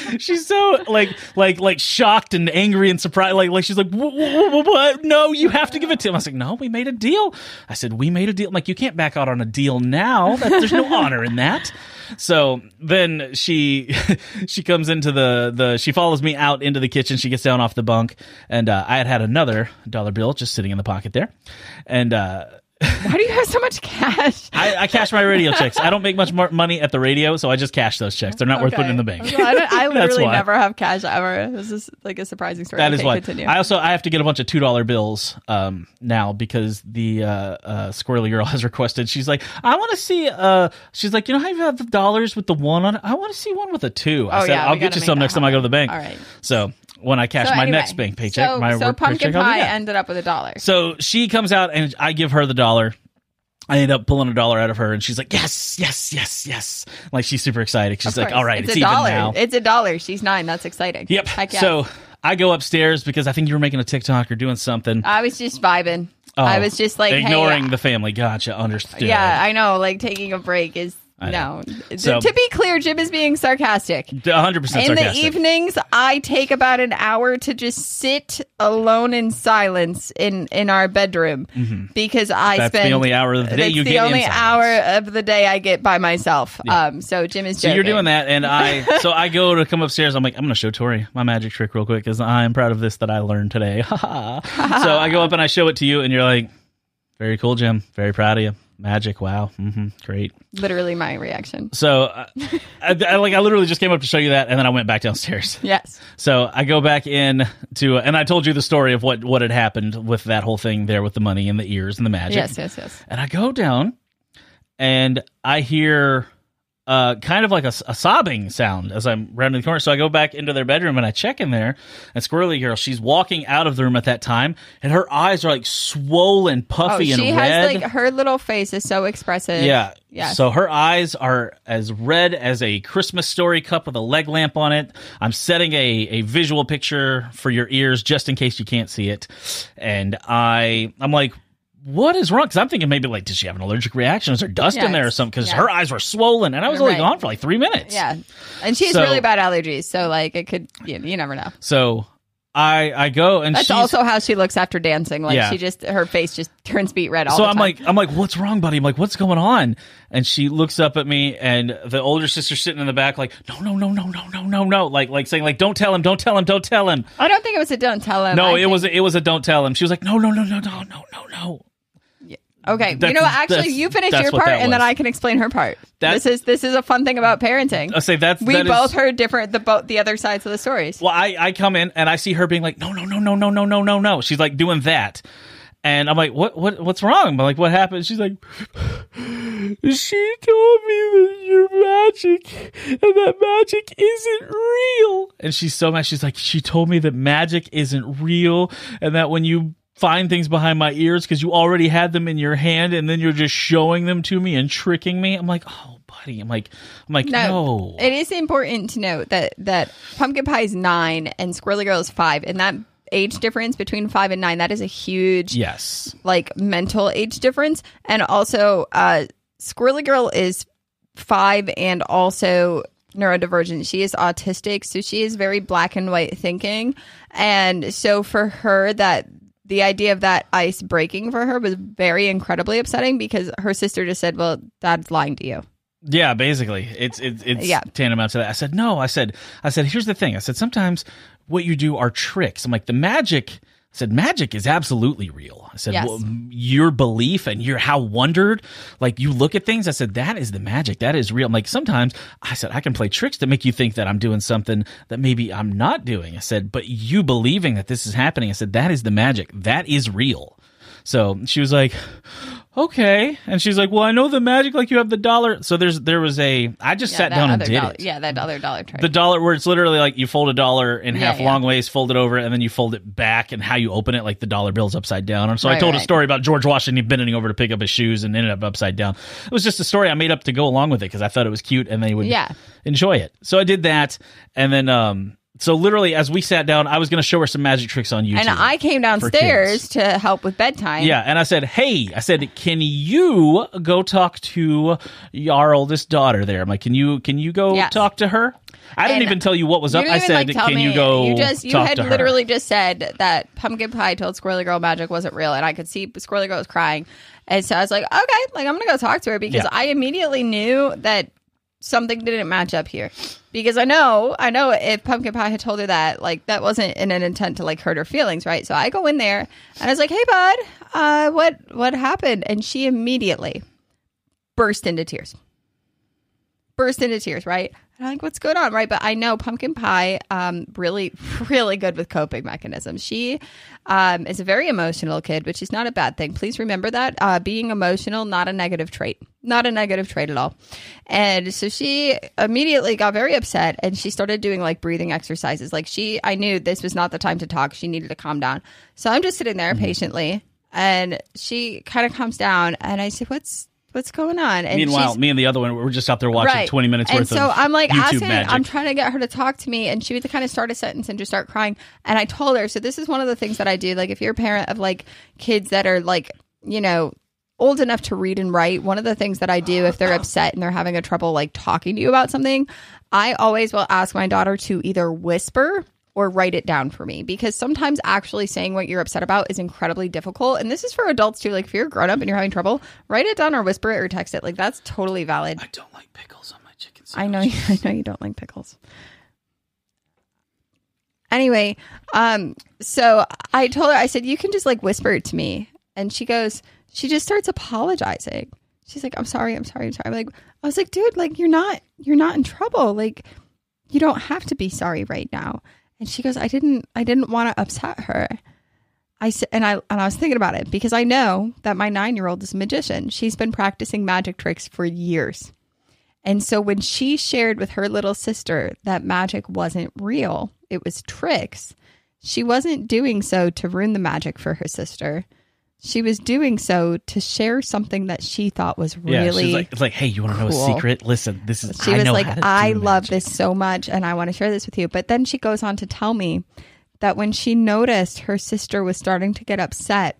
like shocked and angry and surprised. Like she's like, what? No, you have to give it to him. I was like, no, we made a deal. I said, we made a deal. I'm like, you can't back out on a deal now. There's no honor in that. So then she comes into she follows me out into the kitchen. She gets down off the bunk, and I had another $1 bill just sitting in the pocket there. And why do you have so much cash? I cash my radio checks. I don't make much more money at the radio, so I just cash those checks. They're not worth putting in the bank. I literally never have cash ever. This is like a surprising story. That is why. Continue. I have to get a bunch of $2 bills now, because the Squirrely Girl has requested. She's like, I want to see. She's like, you know how you have the dollars with the one on it? I want to see one with a 2. I said, I'll get you some next time I go to the bank. All right. So when I cash my next bank paycheck, so Pumpkin Pie ended up with $1. So she comes out, and I give her the $1. I end up pulling $1 out of her, and she's like, yes. Like, she's super excited. She's like, all right, it's even now. It's $1. She's 9. That's exciting. Yep. Heck yeah. So I go upstairs because I think you were making a TikTok or doing something. I was just vibing. I was just like, ignoring the family. Gotcha. Understood. Yeah, I know. Like, taking a break is No. So- To be clear, Jim is being sarcastic. 100% In sarcastic. the evenings, I take about an hour to just sit alone in silence in our bedroom because I That's spend the only hour of the day that's you the get only in hour silence. of the day I get by myself. So Jim is So joking. you're doing that, and I go to come upstairs. I'm like, I'm going to show Tori my magic trick real quick because I'm proud of this that I learned today. So I go up and I show it to you, and you're like, very cool, Jim. Very proud of you. Magic. Wow. Great. Literally my reaction. So I literally just came up to show you that, and then I went back downstairs. Yes. So I go back in to, and I told you the story of what had happened with that whole thing there with the money and the ears and the magic. Yes. And I go down, and I hear kind of like a sobbing sound as I'm rounding the corner. So I go back into their bedroom and I check in there, and Squirrely Girl, she's walking out of the room at that time, and her eyes are like swollen, puffy, and she red. has her little face is so expressive. Yeah. Yeah. So her eyes are as red as a Christmas Story cup with a leg lamp on it. I'm setting a visual picture for your ears just in case you can't see it. And I'm like, what is wrong? Because I'm thinking maybe like, did she have an allergic reaction? Is there dust in there or something? Because her eyes were swollen, and I was only Right. gone for like 3 minutes. Yeah. And she has So- really bad allergies, so like it could you never know. So I go, and That's she's also how she looks after dancing. Like Yeah. she just her face just turns beat red all so the time. I'm like, what's wrong, buddy? I'm like, what's going on? And she looks up at me, and the older sister's sitting in the back, like, no, like saying, like, don't tell him. I don't think it was a don't tell him. No, I it was a don't tell him. She was like, no. Okay, That's- actually, you finish that's your what part, that and then was. I can explain her part. That- This is a fun thing about parenting. I say that We is- both heard different the other sides of the stories. Well, I come in and I see her being like, no. She's like doing that. And I'm like, what's wrong? I'm like, what happened? She's like, she told me that you're magic and that magic isn't real. And she's so mad. She's like, she told me that magic isn't real and that when you find things behind my ears because you already had them in your hand and then you're just showing them to me and tricking me. I'm like, oh, buddy. I'm like, no. It is important to note that Pumpkin Pie is 9 and Squirrely Girl is 5, and that age difference between 5 and 9, that is a huge Yes. like mental age difference. And also Squirrely Girl is 5 and also neurodivergent. She is autistic, so she is very black and white thinking. And so for her, that the idea of that ice breaking for her was very incredibly upsetting because her sister just said, well, Dad's lying to you. Yeah, basically, it's Yeah. tantamount to that. I said no. I said here's the thing. I said sometimes what you do are tricks. I'm like the magic. I said magic is absolutely real. I said Yes. well, your belief and your how wondered, like you look at things. I said that is the magic. That is real. I'm like sometimes I said I can play tricks to make you think that I'm doing something that maybe I'm not doing. I said but you believing that this is happening. I said that is the magic. That is real. So she was like, okay. And she's like, well, I know the magic, like you have the dollar. So there was I just sat down and did it. Yeah, that other dollar trick. The dollar where it's literally like you fold a dollar in half yeah. long ways, fold it over, and then you fold it back, and how you open it, like the dollar bill's upside down. And so I Right, told a right. story about George Washington bending over to pick up his shoes and ended up upside down. It was just a story I made up to go along with it because I thought it was cute and they would Yeah. enjoy it. So I did that, and then so literally as we sat down, I was going to show her some magic tricks on YouTube. and I came downstairs to help with bedtime. Yeah, and I said, hey, can you go talk to our oldest daughter there? I'm like, can you go Yes. talk to her? I didn't And even tell you what was up. You I didn't said, even, like, tell can me. you go You talk had to her? literally just said that Pumpkin Pie told Squirrely Girl magic wasn't real, and I could see Squirrely Girl was crying. And so I was like, okay, like I'm gonna go talk to her because Yeah. I immediately knew that something didn't match up here. Because I know if Pumpkin Pie had told her that, like that wasn't in an intent to like hurt her feelings, right? So I go in there and I was like, hey bud, what happened? And she immediately burst into tears, right? And I'm like, what's going on, right? But I know Pumpkin Pie, really, really good with coping mechanisms. She is a very emotional kid, which is not a bad thing. Please remember that. Being emotional, not a negative trait. Not a negative trait at all. And so she immediately got very upset and she started doing like breathing exercises. Like I knew this was not the time to talk. She needed to calm down. So I'm just sitting there patiently and she kind of calms down and I said, what's going on? And Meanwhile, me and the other one, we're just out there watching 20 minutes worth of And so I'm like YouTube asking, magic. I'm trying to get her to talk to me, and she would kind of start a sentence and just start crying. And I told her, so this is one of the things that I do. Like, if you're a parent of like kids that are like, old enough to read and write, one of the things that I do if they're upset and they're having a trouble like talking to you about something, I always will ask my daughter to either whisper or write it down for me, because sometimes actually saying what you're upset about is incredibly difficult. And this is for adults too. Like if you're a grown up and you're having trouble, write it down or whisper it or text it. Like that's totally valid. I don't like pickles on my chicken I know sandwich. you don't like pickles. Anyway, so I told her, I said, you can just like whisper it to me. And she just starts apologizing. She's like, I'm sorry. I'm like, I was like, dude, like you're not in trouble. Like you don't have to be sorry right now. And she goes, I didn't want to upset her. I said, and I was thinking about it because I know that my 9-year-old is a magician. She's been practicing magic tricks for years. And so when she shared with her little sister that magic wasn't real, it was tricks, she wasn't doing so to ruin the magic for her sister. She was doing so to share something that she thought was really she's like, it's like, hey, you want to know a secret? Listen, this is. She was like, I love this so much, and I want to share this with you. But then she goes on to tell me that when she noticed her sister was starting to get upset,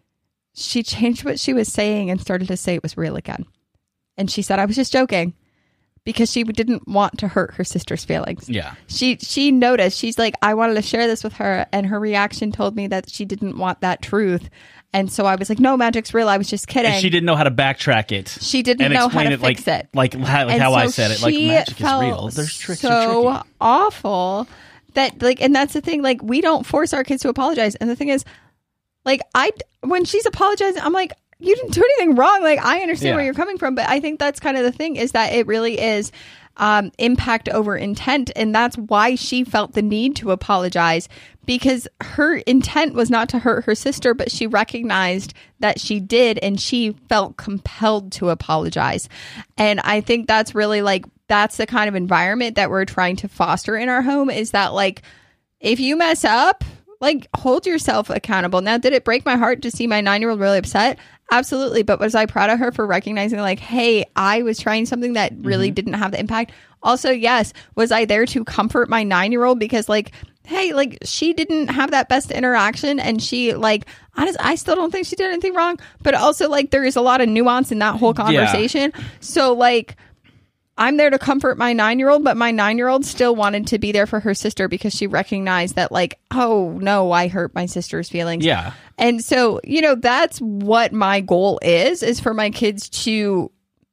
she changed what she was saying and started to say it was real again. And she said, I was just joking, because she didn't want to hurt her sister's feelings. Yeah. She noticed. She's like, I wanted to share this with her, and her reaction told me that she didn't want that truth. And so I was like, no, magic's real. I was just kidding. And she didn't know how to backtrack it. She didn't know how to fix it. Like how I said it. Like, magic is real. There's tricks are tricky. Awful that like, and that's the thing. Like, we don't force our kids to apologize. And the thing is, like, when she's apologizing, I'm like, you didn't do anything wrong. Like, I understand where you're coming from, but I think that's kind of the thing, is that it really is impact over intent. And that's why she felt the need to apologize, because her intent was not to hurt her sister, but she recognized that she did, and she felt compelled to apologize. And I think that's really like, that's the kind of environment that we're trying to foster in our home, is that like, if you mess up, like, hold yourself accountable. Now, did it break my heart to see my 9-year-old really upset? Absolutely. But was I proud of her for recognizing, like, hey, I was trying something that really didn't have the impact? Also, yes. Was I there to comfort my 9-year-old? Because, like, hey, like, she didn't have that best interaction, and she, like, honestly, I still don't think she did anything wrong. But also, like, there is a lot of nuance in that whole conversation. Yeah. So, like, I'm there to comfort my 9-year-old, but my 9-year-old still wanted to be there for her sister, because she recognized that, like, oh no, I hurt my sister's feelings. Yeah. And so, you know, that's what my goal is for my kids to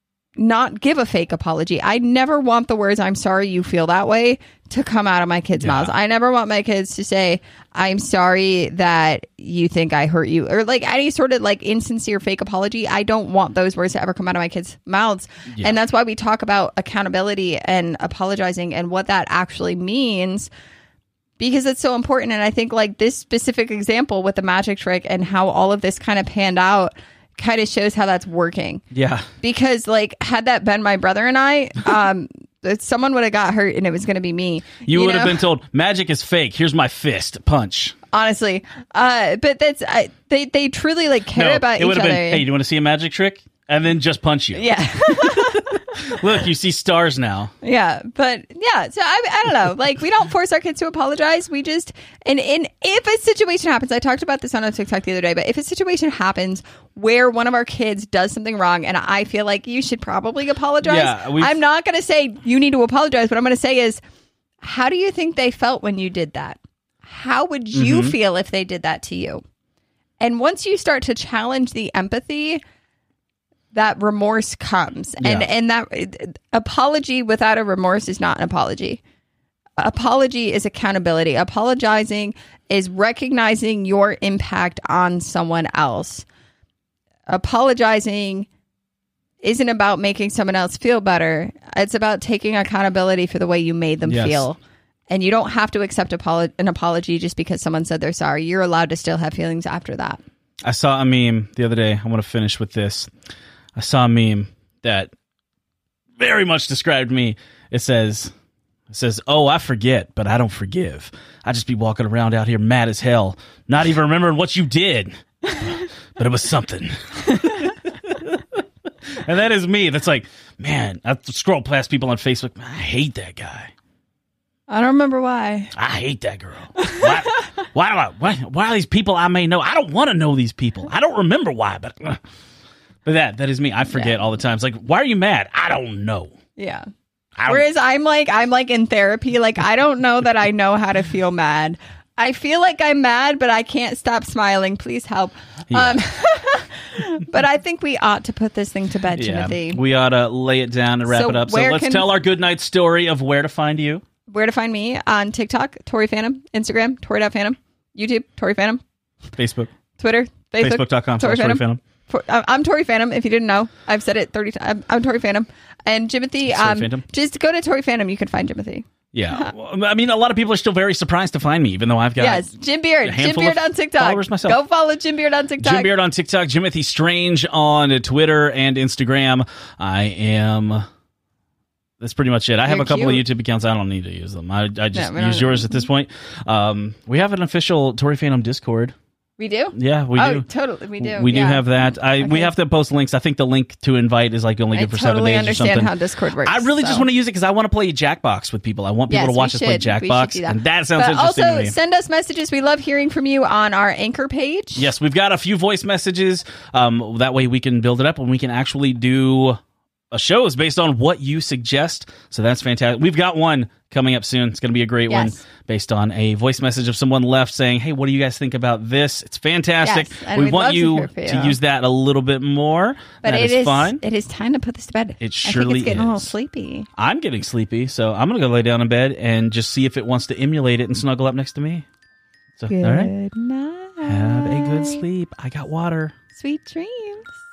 not give a fake apology. I never want the words, I'm sorry you feel that way, to come out of my kids' mouths. I never want my kids to say, I'm sorry that you think I hurt you, or like any sort of like insincere fake apology. I don't want those words to ever come out of my kids' mouths. Yeah. And that's why we talk about accountability and apologizing and what that actually means, because it's so important. And I think like this specific example with the magic trick and how all of this kind of panned out kind of shows how that's working. Yeah. Because like, had that been my brother and I, someone would have got hurt and it was going to be me. You would have been told, magic is fake. Here's my fist. Punch. Honestly. But that's, they truly like care about each other. Been, hey, do you want to see a magic trick? And then just punch you. Yeah. Look, you see stars now. Yeah. But yeah, so I don't know. Like, we don't force our kids to apologize. We just, and if a situation happens, I talked about this on a TikTok the other day, but if a situation happens where one of our kids does something wrong and I feel like you should probably apologize, I'm not going to say you need to apologize. What I'm going to say is, how do you think they felt when you did that? How would you feel if they did that to you? And once you start to challenge the empathy, that remorse comes. And that apology without a remorse is not an apology. Apology is accountability. Apologizing is recognizing your impact on someone else. Apologizing isn't about making someone else feel better. It's about taking accountability for the way you made them feel. And you don't have to accept an apology just because someone said they're sorry. You're allowed to still have feelings after that. I saw a meme the other day. I want to finish with this. I saw a meme that very much described me. It says, oh, I forget, but I don't forgive. I just be walking around out here mad as hell, not even remembering what you did, but it was something. And that is me. That's like, man, I scroll past people on Facebook. I hate that guy. I don't remember why. I hate that girl. Why are these people I may know? I don't want to know these people. I don't remember why, but But that is me. I forget all the time. It's like, why are you mad? I don't know. Yeah. I don't- Whereas I'm like in therapy. Like, I don't know that I know how to feel mad. I feel like I'm mad, but I can't stop smiling. Please help. Yeah. But I think we ought to put this thing to bed, Timothy. We ought to lay it down and wrap So it up. So where let's can- tell our good night story of where to find you. Where to find me on TikTok, Tori Phantom, Instagram, Tori.Phantom, YouTube, Tori Phantom, Facebook. Twitter, Facebook, Facebook.com/Tori Phantom. I'm Tori Phantom. If you didn't know, I've said it 30 times. I'm Tori Phantom. And Jimothy, Tori Phantom. just go to Tori Phantom. You can find Jimothy. Yeah. Well, I mean, a lot of people are still very surprised to find me, even though I've got Yes, Jim Beard. a Jim handful Beard of on TikTok. followers myself. Go follow Jim Beard on TikTok. Jim Beard on TikTok, Jimothy Strange on Twitter and Instagram. That's pretty much it. I have You're a couple cute. of YouTube accounts. I don't need to use them. I just we don't- use yours at this point. We have an official Tori Phantom Discord. We do? Yeah, we Oh, do. totally. We do. We do yeah. have that. We have to post links. I think the link to invite is like only I good for 7 totally days or understand something. how Discord works. I really just so. want to use it because I want to play Jackbox with people. I want people Yes, to watch we us play should. We should Jackbox, do that. and that sounds But interesting to also, me. send us messages. We love hearing from you on our Anchor page. Yes, we've got a few voice messages. That way we can build it up and we can actually do a show is based on what you suggest. So that's fantastic. We've got one coming up soon. It's going to be a great one Yes. based on a voice message of someone left saying, hey, what do you guys think about this? It's fantastic. Yes, and we we'd want love to you hear from to you. use that a little bit more. But That it is fun. It is time to put this to bed. It I surely think it's getting a little is. sleepy. I'm getting sleepy, so I'm going to go lay down in bed and just see if it wants to emulate it and snuggle up next to me. So, Good all right. night. Have a good sleep. I got water. Sweet dreams.